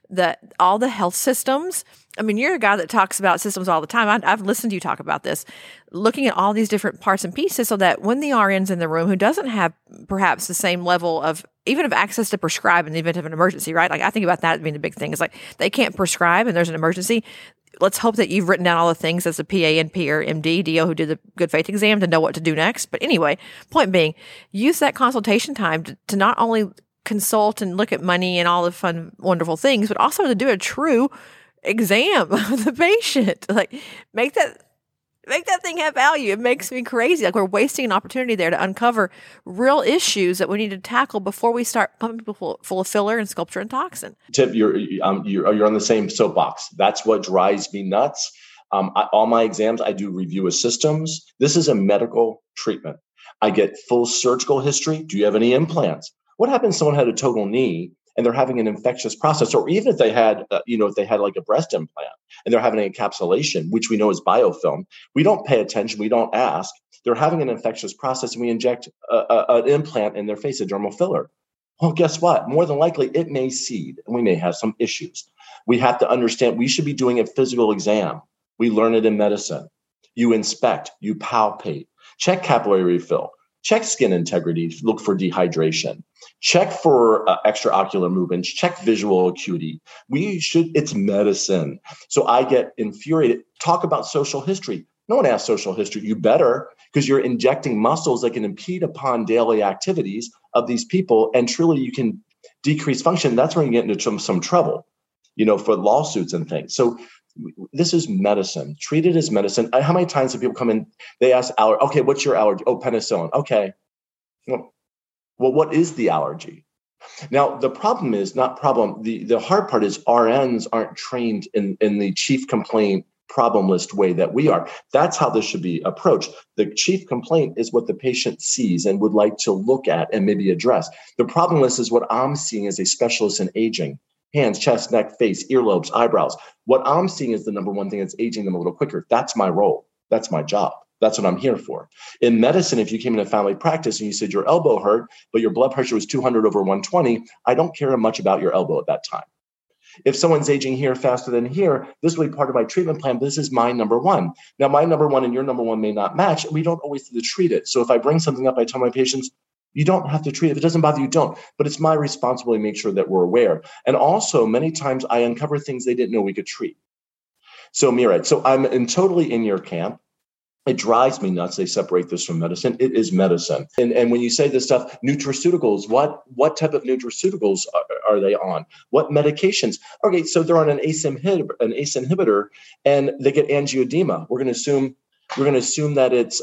All the health systems. I mean, you're a guy that talks about systems all the time. I've listened to you talk about this, looking at all these different parts and pieces, so that when the RN's in the room who doesn't have perhaps the same level of even of access to prescribe in the event of an emergency, right? Like, I think about that being the big thing. It's like, they can't prescribe and there's an emergency. Let's hope that you've written down all the things as a PA, NP, or MD, DO who did the good faith exam to know what to do next. But anyway, point being, use that consultation time to not only consult and look at money and all the fun, wonderful things, but also to do a true exam of the patient. Like, make that thing have value. It makes me crazy. Like, we're wasting an opportunity there to uncover real issues that we need to tackle before we start pumping people full of filler and sculpture and toxin. Tip, you're on the same soapbox. That's what drives me nuts. All my exams, I do review of systems. This is a medical treatment. I get full surgical history. Do you have any implants? What happens if someone had a total knee and they're having an infectious process, or even if they had, if they had like a breast implant and they're having an encapsulation, which we know is biofilm, we don't pay attention. We don't ask. They're having an infectious process and we inject an implant in their face, a dermal filler. Well, guess what? More than likely, it may seed and we may have some issues. We have to understand we should be doing a physical exam. We learn it in medicine. You inspect, you palpate, check capillary refill, check skin integrity, look for dehydration, check for extraocular movements, check visual acuity. It's medicine. So I get infuriated. Talk about social history. No one asks social history. You better, because you're injecting muscles that can impede upon daily activities of these people. And truly, you can decrease function. That's where you get into some trouble, for lawsuits and things. So this is medicine. Treat it as medicine. How many times have people come in, they ask, okay, what's your allergy? Oh, penicillin. Okay. Well, what is the allergy? Now, the problem is not problem. The hard part is RNs aren't trained in the chief complaint problem list way that we are. That's how this should be approached. The chief complaint is what the patient sees and would like to look at and maybe address. The problem list is what I'm seeing as a specialist in aging. Hands, chest, neck, face, earlobes, eyebrows. What I'm seeing is the number one thing that's aging them a little quicker. That's my role. That's my job. That's what I'm here for. In medicine, if you came into family practice and you said your elbow hurt, but your blood pressure was 200 over 120, I don't care much about your elbow at that time. If someone's aging here faster than here, this will be part of my treatment plan. This is my number one. Now, my number one and your number one may not match. We don't always have to treat it. So if I bring something up, I tell my patients, you don't have to treat it. If it doesn't bother you, don't. But it's my responsibility to make sure that we're aware. And also, many times I uncover things they didn't know we could treat. So, Murad, I'm totally in your camp. It drives me nuts. They separate this from medicine. It is medicine. And when you say this stuff, nutraceuticals, what type of nutraceuticals are they on? What medications? Okay, so they're on an ACE inhibitor, and they get angioedema. We're going to assume that it's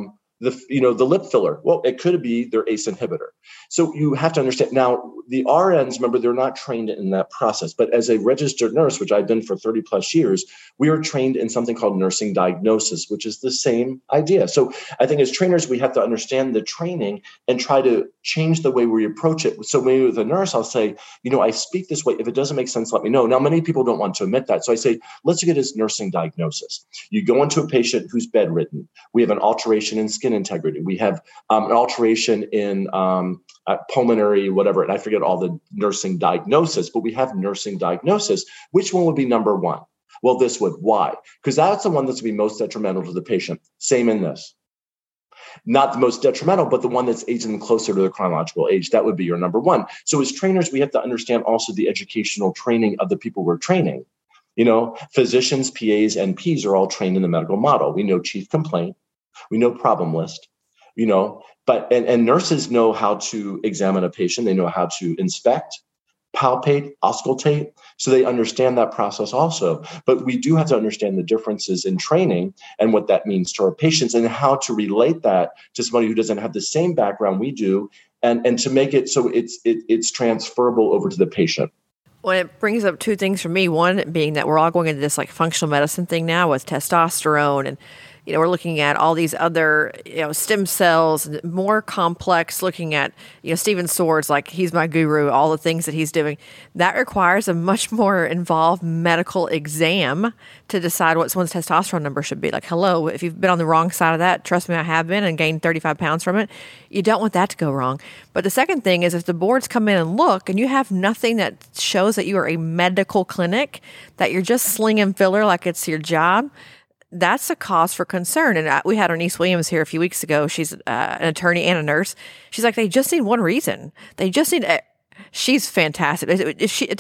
the lip filler. Well, it could be their ACE inhibitor. So you have to understand. Now, the RNs, remember, they're not trained in that process. But as a registered nurse, which I've been for 30 plus years, we are trained in something called nursing diagnosis, which is the same idea. So I think as trainers, we have to understand the training and try to change the way we approach it. So maybe with a nurse, I'll say, I speak this way. If it doesn't make sense, let me know. Now, many people don't want to admit that. So I say, let's look at his nursing diagnosis. You go into a patient who's bedridden. We have an alteration in skin integrity. We have an alteration in pulmonary, whatever, and I forget all the nursing diagnosis, but we have nursing diagnosis. Which one would be number one? Well, this would. Why? Because that's the one that's going to be most detrimental to the patient. Same in this. Not the most detrimental, but the one that's aging them closer to their chronological age. That would be your number one. So as trainers, we have to understand also the educational training of the people we're training. Physicians, PAs, and Ps are all trained in the medical model. We know chief complaint. We know problem list. But nurses know how to examine a patient. They know how to inspect, palpate, auscultate. So they understand that process also. But we do have to understand the differences in training and what that means to our patients and how to relate that to somebody who doesn't have the same background we do and to make it so it's transferable over to the patient. Well, it brings up two things for me. One being that we're all going into this functional medicine thing now with testosterone and we're looking at all these other, stem cells, more complex, looking at, Stephen Swords, like he's my guru, all the things that he's doing. That requires a much more involved medical exam to decide what someone's testosterone number should be. Like, hello, if you've been on the wrong side of that, trust me, I have been, and gained 35 pounds from it. You don't want that to go wrong. But the second thing is if the boards come in and look and you have nothing that shows that you are a medical clinic, that you're just slinging filler like it's your job, that's a cause for concern. And we had our niece Williams here a few weeks ago. She's an attorney and a nurse. She's like, they just need one reason. They just need, she's fantastic. If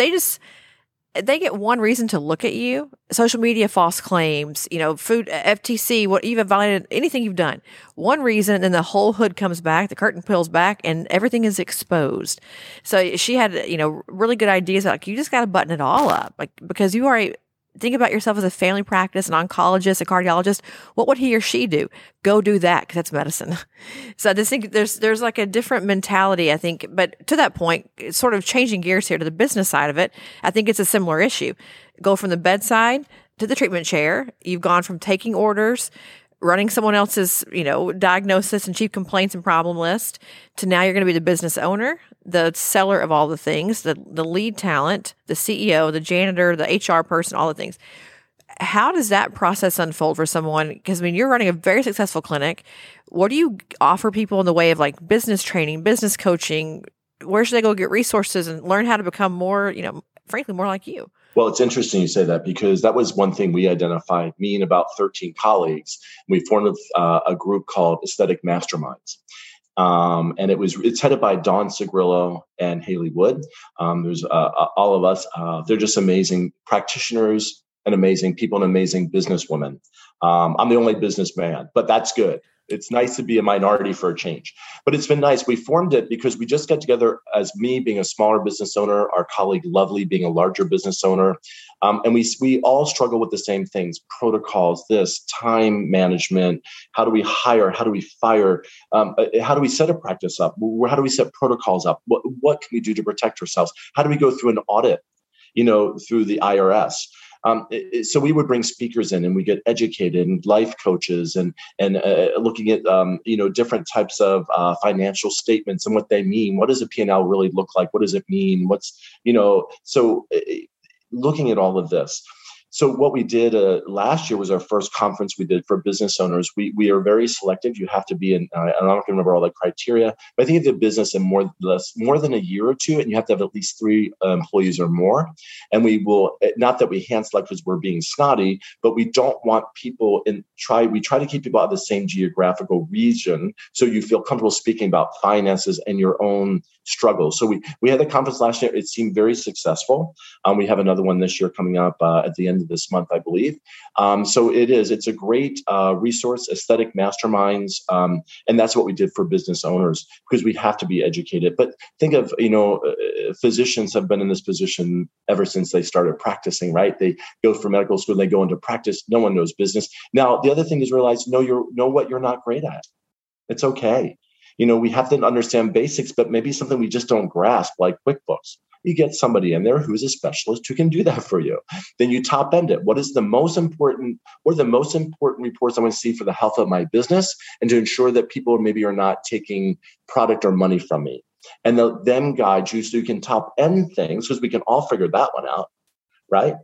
they get one reason to look at you, social media, false claims, food, FTC, what you've violated, anything you've done, one reason, and then the whole hood comes back, the curtain peels back, and everything is exposed. So she had, really good ideas. Like, you just got to button it all up, because you are think about yourself as a family practice, an oncologist, a cardiologist. What would he or she do? Go do that, because that's medicine. So I just think there's like a different mentality, I think. But to that point, it's sort of changing gears here to the business side of it. I think it's a similar issue. Go from the bedside to the treatment chair. You've gone from taking orders, running someone else's, diagnosis and chief complaints and problem list, to now you're going to be the business owner, the seller of all the things, the lead talent, the CEO, the janitor, the HR person, all the things. How does that process unfold for someone? Because, you're running a very successful clinic. What do you offer people in the way of business training, business coaching? Where should they go get resources and learn how to become more, frankly, more like you? Well, it's interesting you say that, because that was one thing we identified, me and about 13 colleagues. We formed a group called Aesthetic Masterminds. And it's headed by Dawn Sigrillo and Haley Wood. There's all of us. They're just amazing practitioners, and amazing people and amazing businesswomen. I'm the only businessman, but that's good. It's nice to be a minority for a change. But it's been nice. We formed it because we just got together as me being a smaller business owner, our colleague Lovely being a larger business owner. And we all struggle with the same things, protocols, this, time management. How do we hire? How do we fire? How do we set a practice up? How do we set protocols up? What can we do to protect ourselves? How do we go through an audit, through the IRS? So we would bring speakers in and we get educated and life coaches and looking at, different types of financial statements and what they mean. What does a P&L really look like? What does it mean? Looking at all of this. So what we did last year was our first conference we did for business owners. We are very selective. You have to be in, I'm not going to remember all the criteria, but I think if you have business in more than a year or two, and you have to have at least 3 employees or more. And we will, not that we hand select because we're being snotty, but we don't want people we try to keep people out of the same geographical region. So you feel comfortable speaking about finances and your own struggles. So we had the conference last year. It seemed very successful. We have another one this year coming up at the end of this month, I believe. So it's a great resource, aesthetic masterminds. And that's what we did for business owners because we have to be educated. But think of, physicians have been in this position ever since they started practicing, right? They go for medical school, they go into practice. No one knows business. Now, the other thing is realize, know what you're not great at. It's okay. We have to understand basics, but maybe something we just don't grasp, like QuickBooks. You get somebody in there who's a specialist who can do that for you. Then you top end it. What are the most important reports I want to see for the health of my business and to ensure that people maybe are not taking product or money from me? And them guide you so you can top end things because we can all figure that one out, right?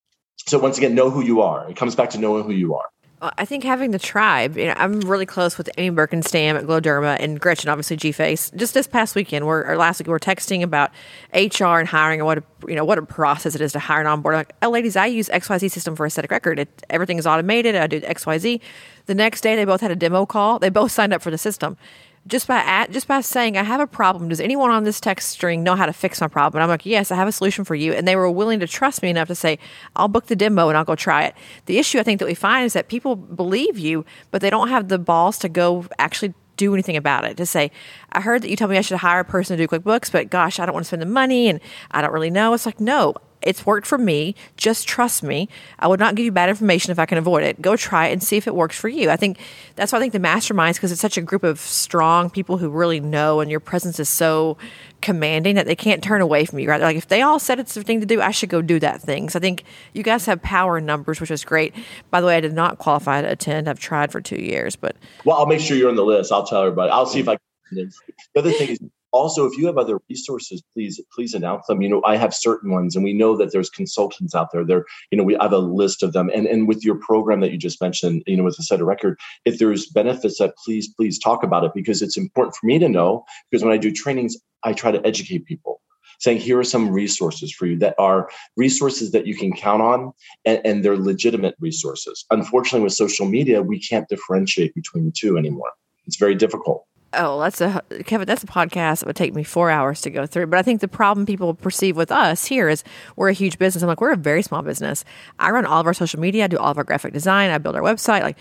So once again, know who you are. It comes back to knowing who you are. I think having the tribe, I'm really close with Amy Birkenstam at Glowderma and Gretchen, obviously G-Face. Just this past weekend, last week, we were texting about HR and hiring and what a process it is to hire an onboard. I'm like, oh, ladies, I use XYZ system for aesthetic record. Everything is automated. I do XYZ. The next day, they both had a demo call. They both signed up for the system. Just by saying, I have a problem. Does anyone on this text string know how to fix my problem? And I'm like, yes, I have a solution for you. And they were willing to trust me enough to say, I'll book the demo and I'll go try it. The issue I think that we find is that people believe you, but they don't have the balls to go actually do anything about it. To say, I heard that you told me I should hire a person to do QuickBooks, but gosh, I don't want to spend the money and I don't really know. It's like, no. It's worked for me. Just trust me. I would not give you bad information if I can avoid it. Go try it and see if it works for you. I think that's why I think the masterminds, because it's such a group of strong people who really know, and your presence is so commanding that they can't turn away from you, right? Like if they all said it's the thing to do, I should go do that thing. So I think you guys have power in numbers, which is great. By the way, I did not qualify to attend. I've tried for 2 years, but. Well, I'll make sure you're on the list. I'll tell everybody. I'll see if I can. The other thing is, also, if you have other resources, please announce them. I have certain ones, and we know that there's consultants out there. We have a list of them. And with your program that you just mentioned, with the Set a Record, if there's benefits, that please talk about it, because it's important for me to know. Because when I do trainings, I try to educate people, saying here are some resources for you that are resources that you can count on, and they're legitimate resources. Unfortunately, with social media, we can't differentiate between the two anymore. It's very difficult. Oh, Kevin, that's a podcast that would take me 4 hours to go through. But I think the problem people perceive with us here is we're a huge business. I'm like, we're a very small business. I run all of our social media. I do all of our graphic design. I build our website.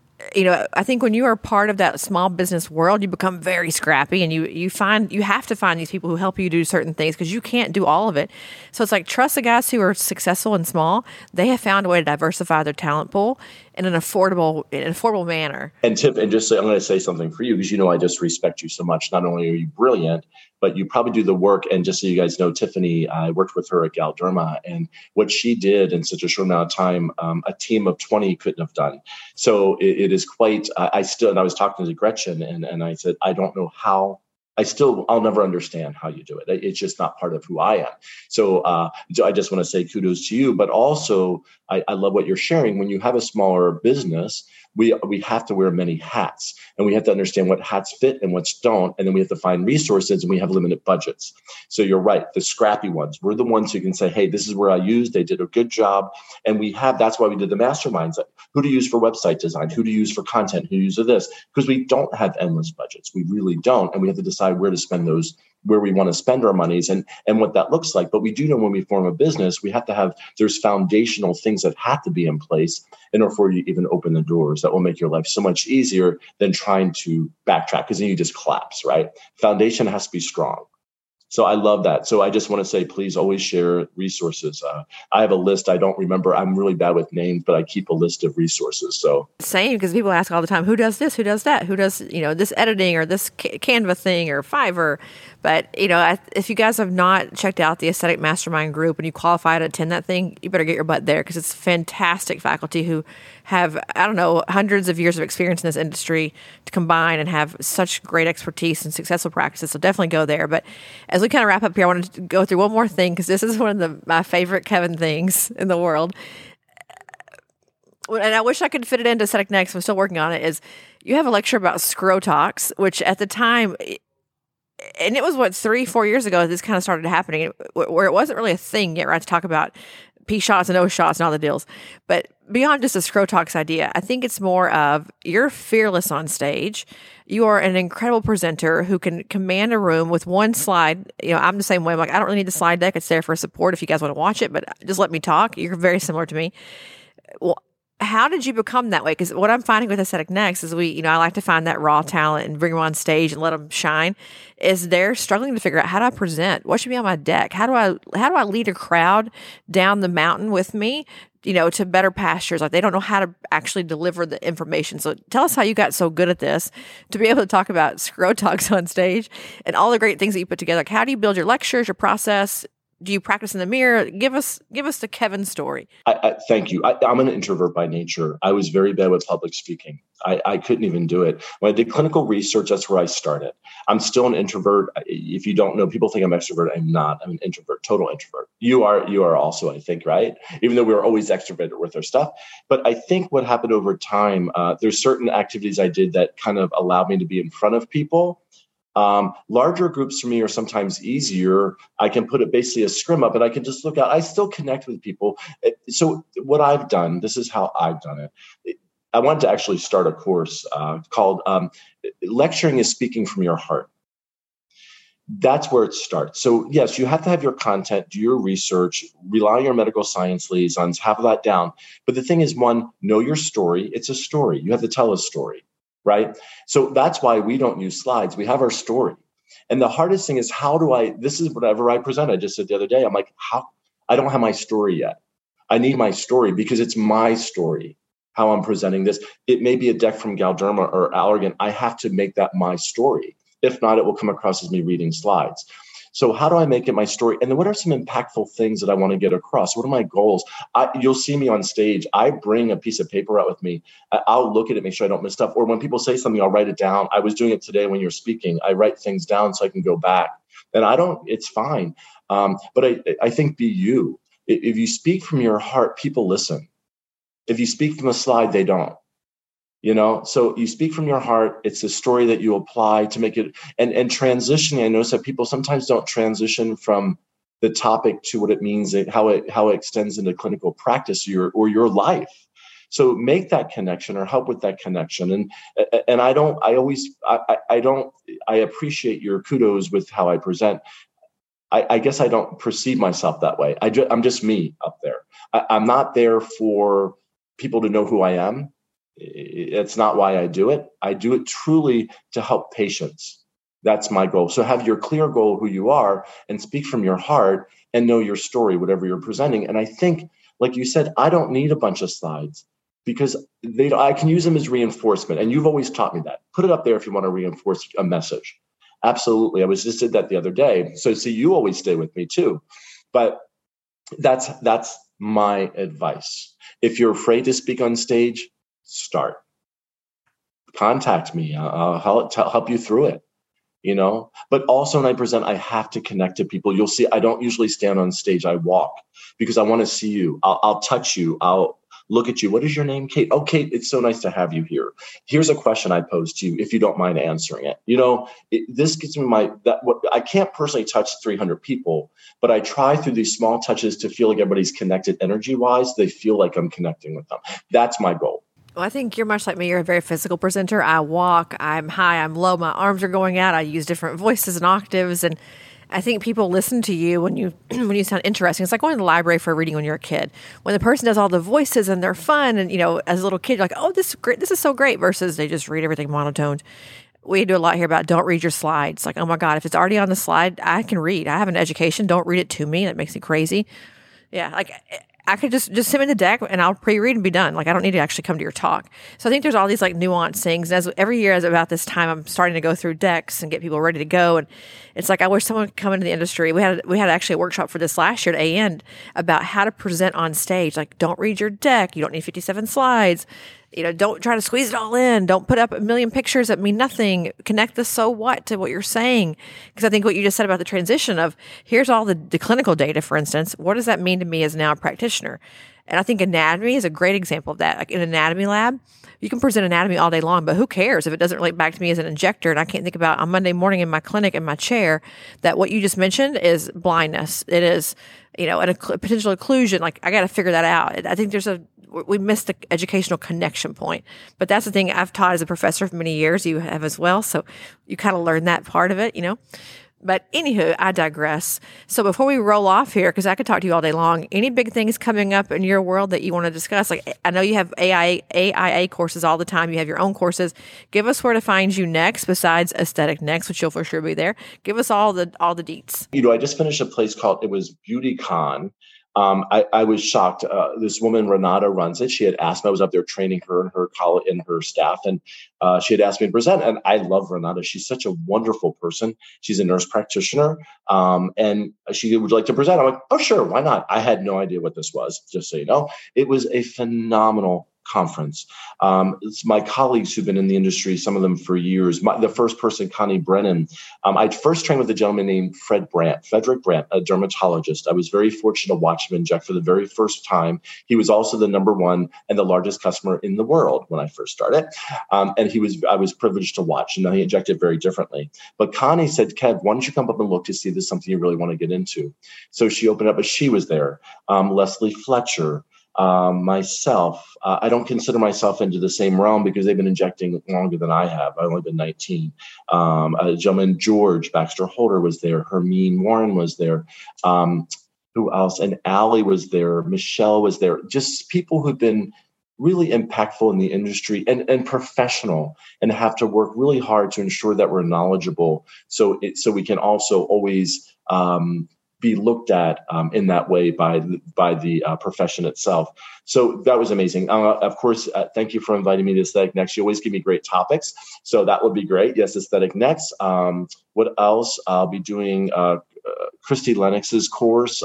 I think when you are part of that small business world, you become very scrappy, and you have to find these people who help you do certain things because you can't do all of it. So it's like, trust the guys who are successful and small. They have found a way to diversify their talent pool in an affordable manner. And Tiff, I'm going to say something for you, because I just respect you so much. Not only are you brilliant, but you probably do the work. And just so you guys know, Tiffany, I worked with her at Galderma, and what she did in such a short amount of time, a team of 20 couldn't have done. So it is quite, and I was talking to Gretchen, and I said, I don't know how. I'll never understand how you do it. It's just not part of who I am. So I just want to say kudos to you, but also I love what you're sharing. When you have a smaller business, we have to wear many hats, and we have to understand what hats fit and which don't. And then we have to find resources, and we have limited budgets. So you're right. The scrappy ones, we're the ones who can say, hey, this is where I used, they did a good job. And that's why we did the masterminds. Who to use for website design, who to use for content, who uses this, because we don't have endless budgets. We really don't. And we have to decide where to spend those where we want to spend our monies and what that looks like. But we do know when we form a business, there's foundational things that have to be in place in order for you to even open the doors that will make your life so much easier than trying to backtrack, because then you just collapse, right? Foundation has to be strong. So I love that. So I just want to say, please always share resources. I have a list. I don't remember. I'm really bad with names, but I keep a list of resources. So same, because people ask all the time, who does this? Who does that? Who does, this editing or this Canva thing or Fiverr? But, if you guys have not checked out the Aesthetic Mastermind group and you qualify to attend that thing, you better get your butt there, because it's fantastic faculty who have, hundreds of years of experience in this industry to combine and have such great expertise and successful practices. So definitely go there. But as we kind of wrap up here, I wanted to go through one more thing, because this is one of my favorite Kevin things in the world. And I wish I could fit it into Aesthetic Next. I'm still working on it. Is you have a lecture about scrotox, which at the time, and it was 3-4 years ago, this kind of started happening, where it wasn't really a thing yet, right? To talk about P shots and O shots and all the deals. But beyond just a scrotox idea, I think it's more of you're fearless on stage. You are an incredible presenter who can command a room with one slide. I'm the same way. I'm like, I don't really need the slide deck. It's there for support if you guys want to watch it, but just let me talk. You're very similar to me. Well, how did you become that way? Because what I'm finding with Aesthetic Next is I like to find that raw talent and bring them on stage and let them shine. Is they're struggling to figure out, how do I present? What should be on my deck? How do I lead a crowd down the mountain with me, to better pastures? Like, they don't know how to actually deliver the information. So tell us how you got so good at this to be able to talk about scrotox on stage and all the great things that you put together. Like, how do you build your lectures, your process? Do you practice in the mirror? Give us the Kevin story. I thank you. I'm an introvert by nature. I was very bad with public speaking. I couldn't even do it. When I did clinical research, that's where I started. I'm still an introvert. If you don't know, people think I'm extrovert. I'm not. I'm an introvert, total introvert. You are also, I think, right? Even though we were always extroverted with our stuff. But I think what happened over time, there's certain activities I did that kind of allowed me to be in front of people. Larger groups for me are sometimes easier. I can put basically a scrim up and I can just look out. I still connect with people. So what I've done, this is how I've done it. I wanted to actually start a course called Lecturing is Speaking from Your Heart. That's where it starts. So yes, you have to have your content, do your research, rely on your medical science liaisons, have that down. But the thing is, one, know your story. It's a story. You have to tell a story. Right? So that's why we don't use slides. We have our story. And the hardest thing is, this is whatever I present. I just said the other day, I'm like, I don't have my story yet. I need my story, because it's my story, how I'm presenting this. It may be a deck from Galderma or Allergan. I have to make that my story. If not, it will come across as me reading slides. So how do I make it my story? And then what are some impactful things that I want to get across? What are my goals? You'll see me on stage. I bring a piece of paper out with me. I'll look at it, make sure I don't miss stuff. Or when people say something, I'll write it down. I was doing it today when you're speaking. I write things down so I can go back. And it's fine. But I think be you. If you speak from your heart, people listen. If you speak from a slide, they don't. So you speak from your heart. It's a story that you apply to make it. And transitioning, I notice that people sometimes don't transition from the topic to what it means, how it extends into clinical practice or your life. So make that connection or help with that connection. And I appreciate your kudos with how I present. I guess I don't perceive myself that way. I'm just me up there. I'm not there for people to know who I am. It's not why I do it. I do it truly to help patients. That's my goal. So have your clear goal, who you are, and speak from your heart and know your story, whatever you're presenting. And I think, like you said, I don't need a bunch of slides, because I can use them as reinforcement. And you've always taught me that. Put it up there if you want to reinforce a message. Absolutely. I just did that the other day. So see, you always stay with me too. But that's my advice. If you're afraid to speak on stage, start. Contact me. I'll help you through it. But also when I present, I have to connect to people. You'll see, I don't usually stand on stage. I walk, because I want to see you. I'll touch you. I'll look at you. What is your name, Kate? Oh, Kate, it's so nice to have you here. Here's a question I pose to you, if you don't mind answering it. This gets me I can't personally touch 300 people, but I try through these small touches to feel like everybody's connected energy-wise. They feel like I'm connecting with them. That's my goal. Well, I think you're much like me. You're a very physical presenter. I walk, I'm high, I'm low, my arms are going out. I use different voices and octaves. And I think people listen to you when you when you sound interesting. It's like going to the library for a reading when you're a kid. When the person does all the voices and they're fun, and as a little kid, you're like, oh, this is great, this is so great. Versus they just read everything monotoned. We do a lot here about don't read your slides. Like, oh my God, if it's already on the slide, I can read. I have an education. Don't read it to me. That makes me crazy. Yeah, like I could just send me the deck and I'll pre-read and be done. Like I don't need to actually come to your talk. So I think there's all these like nuanced things. And every year as about this time, I'm starting to go through decks and get people ready to go. And it's like I wish someone could come into the industry. We had actually a workshop for this last year at AN about how to present on stage. Like don't read your deck. You don't need 57 slides. Don't try to squeeze it all in. Don't put up a million pictures that mean nothing. Connect the so what to what you're saying. Because I think what you just said about the transition of here's all the clinical data, for instance. What does that mean to me as now a practitioner? And I think anatomy is a great example of that. Like in an anatomy lab, you can present anatomy all day long, but who cares if it doesn't relate back to me as an injector? And I can't think about on Monday morning in my clinic in my chair that what you just mentioned is blindness. It is, a potential occlusion. Like I got to figure that out. I think we missed the educational connection point. But that's the thing I've taught as a professor for many years. You have as well. So you kind of learn that part of it, But anywho, I digress. So before we roll off here, because I could talk to you all day long, any big things coming up in your world that you want to discuss? Like I know you have AIA courses all the time. You have your own courses. Give us where to find you next, besides Aesthetic Next, which you'll for sure be there. Give us all the deets. I just finished a place called, it was BeautyCon. I was shocked. This woman, Renata, runs it. She had asked me, I was up there training her and her college and her staff, and she had asked me to present. And I love Renata. She's such a wonderful person. She's a nurse practitioner, and she would like to present. I'm like, oh, sure, why not? I had no idea what this was, just so you know. It was a phenomenal conference. It's my colleagues who've been in the industry, some of them for years. The first person, Connie Brennan, I first trained with a gentleman named Frederick Brandt, a dermatologist. I was very fortunate to watch him inject for the very first time. He was also the number one and the largest customer in the world when I first started. And I was privileged to watch, and he injected very differently. But Connie said, Kev, why don't you come up and look to see if this is something you really want to get into? So she opened up, but she was there. Leslie Fletcher, myself, I don't consider myself into the same realm because they've been injecting longer than I have. I've only been 19. A gentleman, George Baxter Holder, was there. Hermine Warren was there. Who else? And Allie was there. Michelle was there. Just people who've been really impactful in the industry and professional, and have to work really hard to ensure that we're knowledgeable. So we can also always be looked at in that way by the profession itself. So that was amazing. Of course, thank you for inviting me to Aesthetic Next. You always give me great topics, so that would be great. Yes, Aesthetic Next. What else? I'll be doing Christy Lennox's course.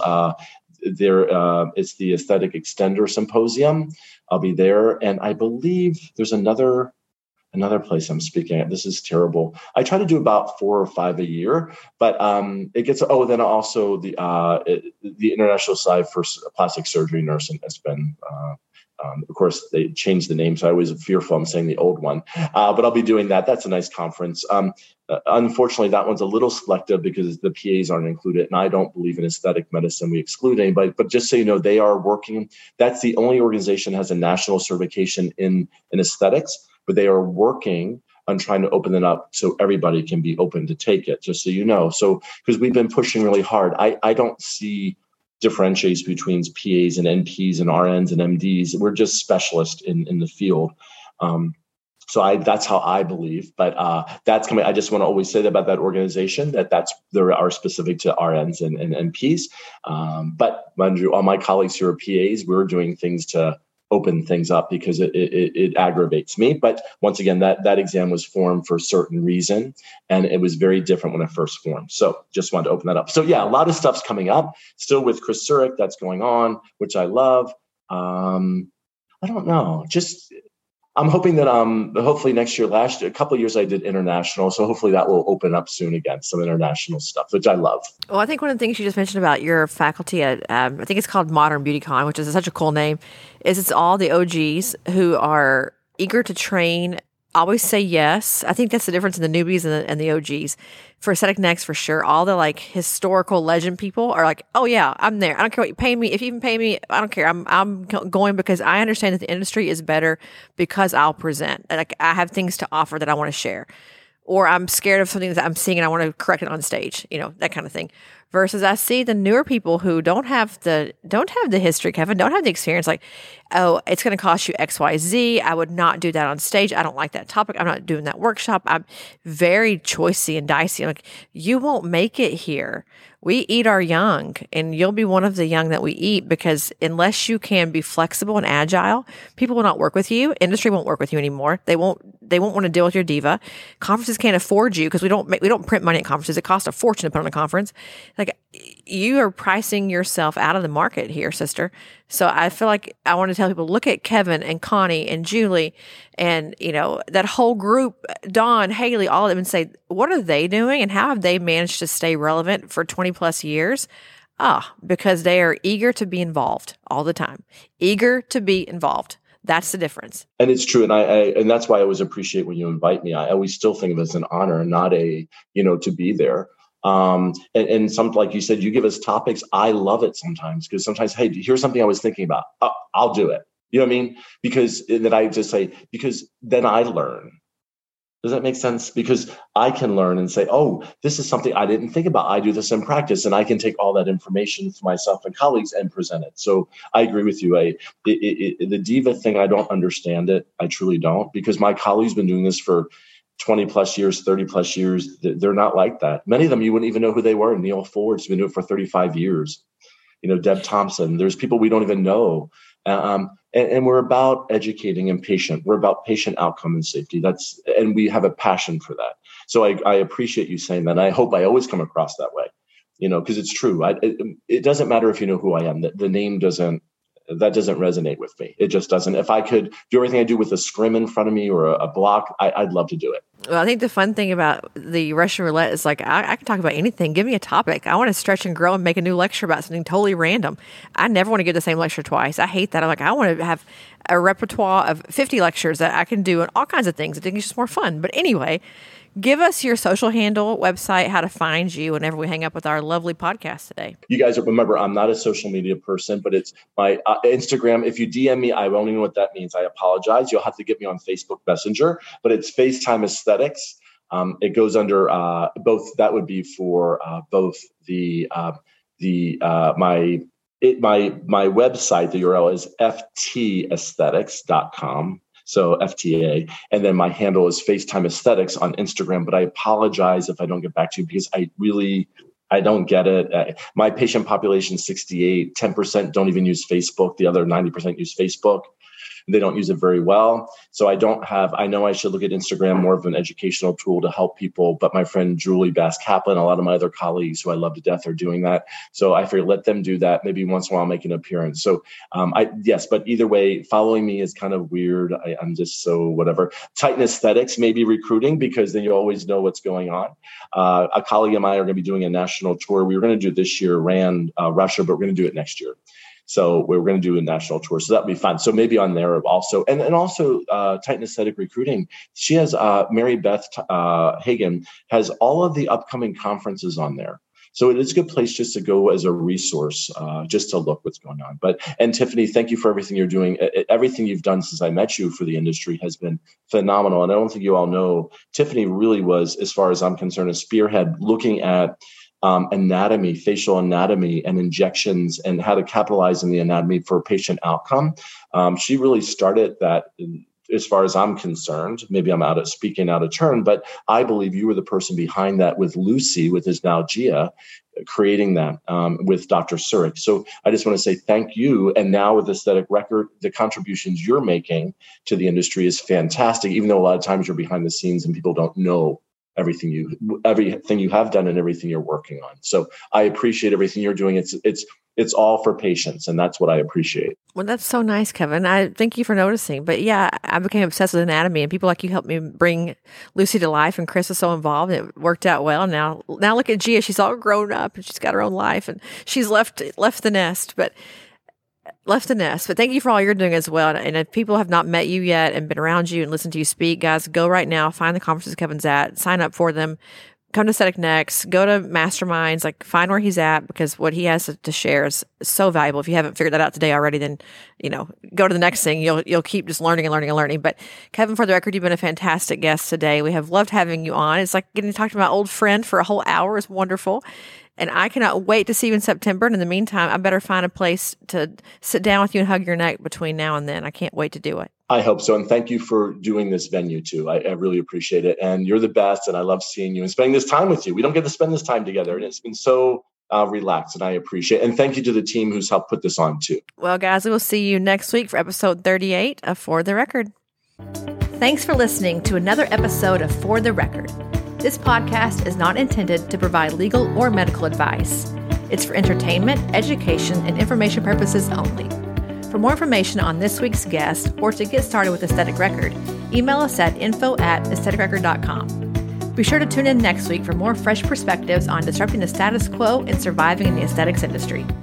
It's the Aesthetic Extender Symposium. I'll be there, and I believe there's another place I'm speaking at. This is terrible. I try to do about 4 or 5 a year, but it gets. Oh, then also the International Society for Plastic Surgery Nursing has been. Of course, they changed the name, so I was fearful I'm saying the old one. But I'll be doing that. That's a nice conference. Unfortunately, that one's a little selective because the PAs aren't included, and I don't believe in aesthetic medicine. We exclude anybody. But just so you know, they are working. That's the only organization that has a national certification in aesthetics, but they are working on trying to open it up so everybody can be open to take it, just so you know. So, because we've been pushing really hard, I don't see differentiates between PAs and NPs and RNs and MDs. We're just specialists in the field. So that's how I believe, but that's coming. I just want to always say that about that organization, there are specific to RNs and NPs. But all my colleagues who are PAs, we're doing things to open things up because it aggravates me. But once again, that exam was formed for a certain reason, and it was very different when it first formed. So just wanted to open that up. So yeah, a lot of stuff's coming up still with Chris Zurich that's going on, which I love. I don't know, I'm hoping that hopefully next year, a couple of years I did international. So hopefully that will open up soon again, some international stuff, which I love. Well, I think one of the things you just mentioned about your faculty at, I think it's called Modern BeautyCon, which is such a cool name, is it's all the OGs who are eager to train always say yes. I think that's the difference in the newbies and the OGs. For Aesthetic Next, for sure, all the like historical legend people are like, oh yeah, I'm there. I don't care what you pay me. If you even pay me, I don't care. I'm going because I understand that the industry is better because I'll present. Like I have things to offer that I want to share. Or I'm scared of something that I'm seeing and I want to correct it on stage, that kind of thing. Versus I see the newer people who don't have the history, Kevin, don't have the experience. Like, oh, it's going to cost you X, Y, Z. I would not do that on stage. I don't like that topic. I'm not doing that workshop. I'm very choicey and dicey. I'm like, you won't make it here. We eat our young, and you'll be one of the young that we eat, because unless you can be flexible and agile, people will not work with you. Industry won't work with you anymore. They won't want to deal with your diva. Conferences can't afford you because we don't print money at conferences. It costs a fortune to put on a conference. Like, you are pricing yourself out of the market here, sister. So I feel like I want to tell people, look at Kevin and Connie and Julie and, that whole group, Dawn, Haley, all of them, and say, what are they doing and how have they managed to stay relevant for 20 plus years? Because they are eager to be involved all the time. Eager to be involved. That's the difference. And it's true. And that's why I always appreciate when you invite me. I always still think of it as an honor and not to be there. And some, like you said, you give us topics. I love it sometimes, because sometimes, hey, here's something I was thinking about. I'll do it. You know what I mean? Because then I just say, because then I learn. Does that make sense? Because I can learn and say, oh, this is something I didn't think about. I do this in practice, and I can take all that information for myself and colleagues and present it. So I agree with you. The diva thing, I don't understand it. I truly don't, because my colleagues have been doing this for 20 plus years, 30 plus years. They're not like that. Many of them, you wouldn't even know who they were. Neil Ford's been doing it for 35 years. Deb Thompson, there's people we don't even know. And we're about educating and patient. We're about patient outcome and safety. And we have a passion for that. So I appreciate you saying that. And I hope I always come across that way, because it's true. It doesn't matter if you know who I am. The name doesn't resonate with me. It just doesn't. If I could do everything I do with a scrim in front of me or a block, I'd love to do it. Well, I think the fun thing about the Russian roulette is like, I can talk about anything. Give me a topic. I want to stretch and grow and make a new lecture about something totally random. I never want to give the same lecture twice. I hate that. I'm like, I want to have a repertoire of 50 lectures that I can do and all kinds of things. I think it's just more fun. But anyway, give us your social handle, website, how to find you whenever we hang up with our lovely podcast today. You guys remember, I'm not a social media person, but it's my Instagram. If you DM me, I won't even know what that means. I apologize. You'll have to get me on Facebook Messenger, but it's FaceTime Aesthetics. It goes under both. That would be for both my website. The URL is ftaesthetics.com. So FTA. And then my handle is FaceTime Aesthetics on Instagram. But I apologize if I don't get back to you, because I don't get it. My patient population is 68. 10% don't even use Facebook. The other 90% use Facebook. They don't use it very well. So I know I should look at Instagram more of an educational tool to help people. But my friend Julie Bass Kaplan, a lot of my other colleagues who I love to death, are doing that. So I figured let them do that. Maybe once in a while I'll make an appearance. So yes, but either way, following me is kind of weird. I'm just so whatever. Titan Aesthetics, maybe recruiting, because then you always know what's going on. A colleague and I are going to be doing a national tour. We were going to do it this year, Russia, but we're going to do it next year. So we're going to do a national tour. So that'll be fun. So maybe on there also. And also Titan Aesthetic Recruiting. She has Mary Beth Hagen has all of the upcoming conferences on there. So it is a good place just to go as a resource, just to look what's going on. And Tiffany, thank you for everything you're doing. Everything you've done since I met you for the industry has been phenomenal. And I don't think you all know, Tiffany really was, as far as I'm concerned, a spearhead looking at anatomy, facial anatomy, and injections, and how to capitalize in the anatomy for patient outcome. She really started that, as far as I'm concerned. Maybe I'm speaking out of turn, but I believe you were the person behind that with Lucy, with his Nalgia, creating that with Dr. Surik. So I just want to say thank you. And now with Aesthetic Record, the contributions you're making to the industry is fantastic, even though a lot of times you're behind the scenes and people don't know everything you have done and everything you're working on. So I appreciate everything you're doing. It's all for patients, and that's what I appreciate. Well, that's so nice, Kevin. I thank you for noticing. But yeah, I became obsessed with anatomy, and people like you helped me bring Lucy to life, and Chris was so involved, and it worked out well. Now look at Gia. She's all grown up, and she's got her own life, and she's left the nest. But left the nest. But thank you for all you're doing as well. And if people have not met you yet and been around you and listened to you speak, guys, go right now, find the conferences Kevin's at, sign up for them. Come to Aesthetic Next, go to Masterminds, like find where he's at, because what he has to share is so valuable. If you haven't figured that out today already, then, go to the next thing. You'll keep just learning and learning and learning. But Kevin, for the record, you've been a fantastic guest today. We have loved having you on. It's like getting to talk to my old friend for a whole hour is wonderful. And I cannot wait to see you in September. And in the meantime, I better find a place to sit down with you and hug your neck between now and then. I can't wait to do it. I hope so. And thank you for doing this venue too. I really appreciate it. And you're the best. And I love seeing you and spending this time with you. We don't get to spend this time together. And it's been so relaxed, and I appreciate it. And thank you to the team who's helped put this on too. Well, guys, we will see you next week for episode 38 of For the Record. Thanks for listening to another episode of For the Record. This podcast is not intended to provide legal or medical advice. It's for entertainment, education, and information purposes only. For more information on this week's guest or to get started with Aesthetic Record, email us at info@aestheticrecord.com. Be sure to tune in next week for more fresh perspectives on disrupting the status quo and surviving in the aesthetics industry.